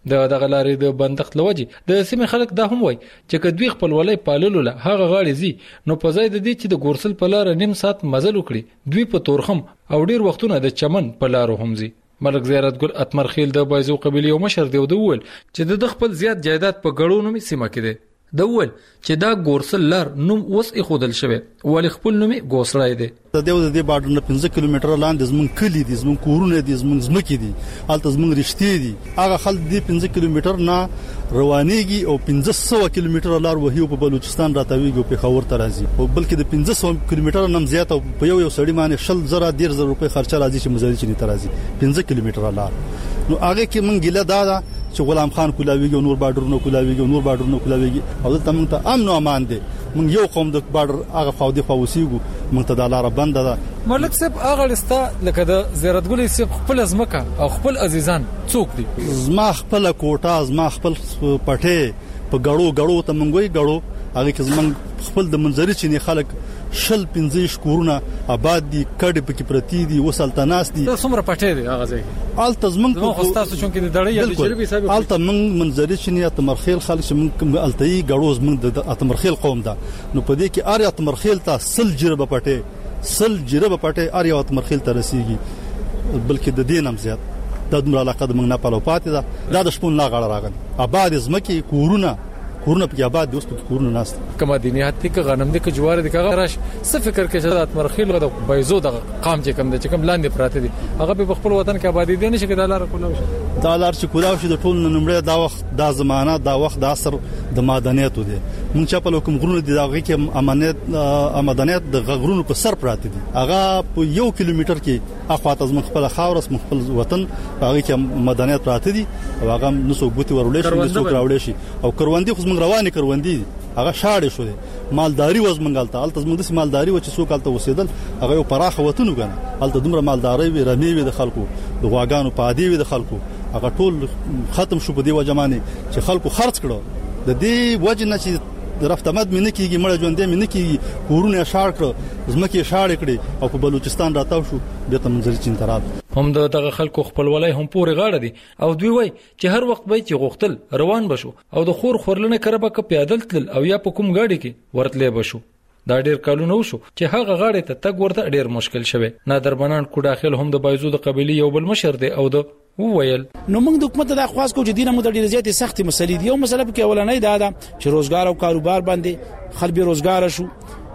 دغه لارې د بندښت لوجي د سیمې خلک دا هم وای چې کدوې خپل ولې پاللو له هغه غاړي زی نو په ځای د دې چې د ګورسل په لار نیم ساعت مزل وکړي دوی په تورخم او ډیر وختونه د چمن په لارو هم زی. ملک زیارت ګل اتمرخیل د بایزو قبیله یو مشر دی د ول چې د خپل زیات جایداد په غړو نومي سیمه کې دی د ول چې دا ګورسل لار نوم اوس خودل شوی ول خپل نومي ګوسړای دی د دې بارډر نه 15 کیلومتر لاندې زمون کلی دي زمون کورونه دي زمون زمکې دي الته زمون رښتې دي هغه خلک دي 15 کیلومتر نه روانيږي او 1500 کیلومتر لار وهیو په بلوچستان راتويږي په خاور ته راځي او بلکې د 1500 کیلومتر نم زیات او په یو سړی باندې شل زره 1.5 روپے خرچه راځي چې مزاري چني ته راځي 15 کیلومتر لار نو هغه کې مونږ ګیله دا چې غلام خان کولاویږي نور بارډرونو کولاویږي او دلته مونږ ته امن او امان دي مونږ یو قوم د بارډر هغه فاودي فوسیګو مونږ ته د لار بند ده. ملک صاحب هغه لستا لکه د زیارت ګل صاحب خپل ازمکه او خپل عزیزان څوک دي؟ زما خپل کوټه زما خپل پټه په غړو ته مونږ غړو هغه کې زمونږ خپل د منځري چینه خلک شل 15 کورونه آباد دي کډ پکې پرتی دي وسلطناس دي څومره پټه دي هغه ځای الته زمونږ خو تاسو چون کې د دړې یا د جربي حساب الته مونږ منځري چینه اتمرخیل خلک چې مونږ التهي غړوز مونږ د اتمرخیل قوم ده نو په دې کې ار اتمرخیل ته سل جربه پټه ار اتمرخیل ته رسیږي بلکې د دینم زیات د دومره علاقه د مونږ نه پالو پاتې ده دا د شپون لا غړ راغلی آباد زمکه کورونه په آباد دوست په کورونه ناست کما دیني هاتي ک غنم دي ک جوار دي ک غراش څه فکر کې چې اتمرخیل غو د بایزو د قام چې کم د چې کم لاندې پراته دي هغه په خپل وطن کې آبادی دي نشي کېدای لار کولاو شي دا لار چې کولاو شي د ټول نمبر دا وخت دا زمانہ دا وخت د عصر د مدنیت دي مونږ چې په لوکم غرونه دي دا کې امانت د غرونو په سر پراته دي هغه په 1 کیلومتر کې اخواته زموږ خپل خاورس خپل وطن هغه کې مدنیت پراته دي هغه نسو ګوتی ورولې شي نسو راولې شي او کروندې خو رواني کروندې هغه شاړې شو دي مالداري وز منګالته الته زموږ د مالداري و چې څوک الته وسیدل هغه یو پراخه وطن وګڼه الته دومره مالداري وی رمي وی د خلکو د غواګانو پادي وی د خلکو هغه ټول ختم شو په دی وجمانه چې خلکو خرڅ کړو د دې وجه نه چې رفتمد مې نه کیږي مړ ژوندې مې نه کیږي کورونه شاړ کړ زمکه شاړ کړي او په بلوچستان راتاو شو به ته منځري چینترال هم دغه خلکو خپل ولای هم پورې غاړه دي او دوی وای چې هر وخت به چې غوښتل روان بشو او د خورلنه کربه ک پیادل تل او یا په کوم گاډي کې ورتلې بشو دا ډیر کالونه وشو چې هغه غاړه ته تګ ورته ډیر مشکل شوه نادر بنان کو داخل هم د بایزو د قبيله یو بل مشر دی او د وویل نو موږ د حکومت د خواص کو چې دینه مو د ډیره زیاتې سختي مسلې دی او مسله کې اولنۍ دا چې روزګار او کاروبار باندې خلک به روزګار شو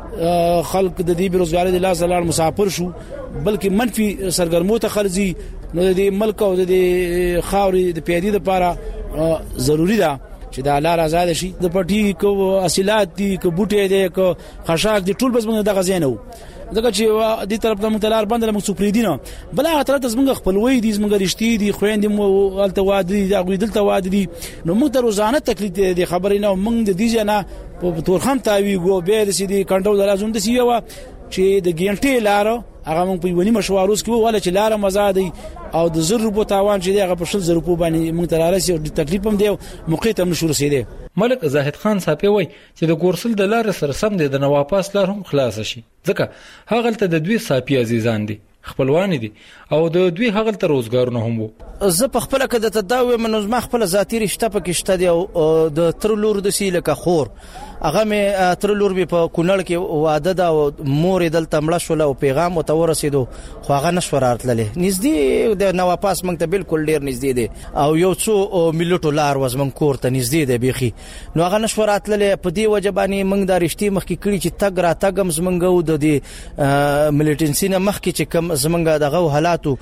خلک د دې بیروزګاری د لاس لاړ مسافر شو بلکې منفي سرګرمو ته خرجي نو د ملک او د خاورې د پیادي لپاره ضروری ده چې د لار آزاد شي د پټي کو اصلات دي کو بوټي دي کو خشاک دي ټول بس موږ د غزینو دغه چې دې طرف ته متلار باندې موږ سپریدینه بل هغه طرف ته موږ خپلوي دي موږ رښتې دي خويندې مو الته وادي دا غوډل ته وادي دي نو موږ ته روزانه تکلیف دي خبرې نه موږ د دې جنا په تورخم تاوي ګو به د سيدي کنټرول لازم د سیوا چې د ګینټې لار هغه موږ په ونی مشواروس کې ولا چې لار مزادي او د 0 روپو تاوان چې هغه په 0 روپو باندې موږ ته راسي او د تکلیف هم دی موقع ته نشو رسیدي. ملک زاهد خان صاحب وای چې د ګورسل د لار سره سم دي د نواپاس لار هم خلاص شي ځکه هغه ته د دوی صاحب عزیزان دي خپلوان دي او د دوی هغه ته روزګارونه هم وو زه په خپل کې د تداوی منظم خپل ذاتی رشتہ پکې شته دی او د تر لور د سیلکه خور هغه مې تر لور به په کونړ کې واده دا مور دل تمړه شول او پیغام او تور رسیدو خو هغه نشور ارتللې نږدې د نواپاس موږ ته بالکل ډیر نږدې دی او یو څو ملټو لار وزمن کور ته نږدې دی بيخي نو هغه نشور ارتللې په دې وجبانی موږ د رښتې مخکې کړی چې تګ را تګم زمنګو د دې ملیټنسي نه مخکې چې کم زمنګ دغه حالاتو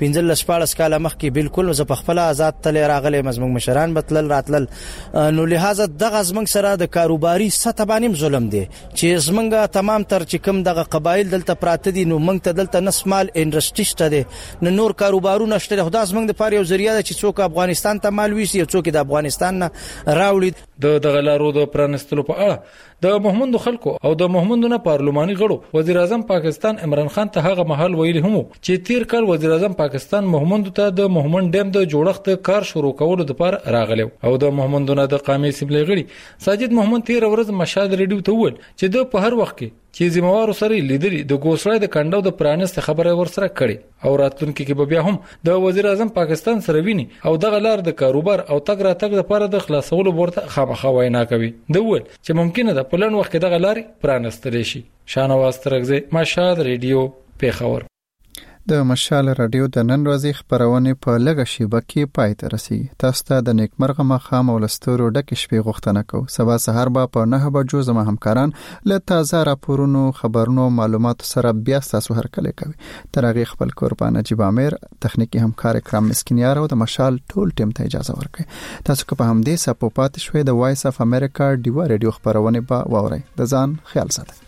15 کاله مخکې بالکل ز په خپل آزاد تل راغله مزمن مشران بتل راتل نو لہذا دغه زمنګ سره د کاروباري سطح باندې ظلم دی چې زمنګ تمام تر چې کم دغه قبایل دلته پراته دي نو موږ ته دلته نسمال انډستری شته دي نو نور کاروبارونه شته خدای زمنګ د پاره یو ذریعہ چې څوک افغانستان ته مال ویسي او څوک د افغانستان نه راوړي د غلارو د پرانستلو په اړه د محمد خلکو او د محمد نه پارلماني غړو وزیر اعظم پاکستان عمران خان ته هغه محل ویلي هم چې تیر کال وزیر اعظم پاکستان محمد ته د محمد ډیم د جوړښت کار شروع کولو لپاره راغلی او د محمدونه د قومي اسمبلی غړي ساجد محمد تیر ورځ مشال ریډیو ته وویل چې د په هر وخت کې چې زموارو سره لیدري د ګوسړای د کنډو د پرانست خبره ورسره کړي او راتلونکي کې به بیا هم د وزیر اعظم پاکستان سره ویني او دغه لار د کاروبار او تګ راتګ لپاره د خلاصولو ورته خامخا وینا کوي د ول چې ممکنه ده په لړن وخت کې دغه لارې پرانستل شي. شانواز ترغزه مشال ریډیو پیښور. د مشال رادیو د نن ورځې خبرونه په لږه شیبه کې پای ته رسیږي. تاسو ته د نیکمرغه ماښام او لستورو ډکه شپې غوښتنه کوو. سبا سهار به په 9 بجو زما همکاران له تازه راپورونو خبرونو معلوماتو سره بیا تاسو هرکلی کوي. تر هغه خپل قربان نجیب عامر تخنیکی همکار اکرام مسکینیار او د مشال ټول ټیم ته اجازه ورکړي. تاسو که په همدې سپو پات شوي د وایس اف امریکا ډیوا رادیو خبرونه به واورئ. د ځان خیال ساتئ.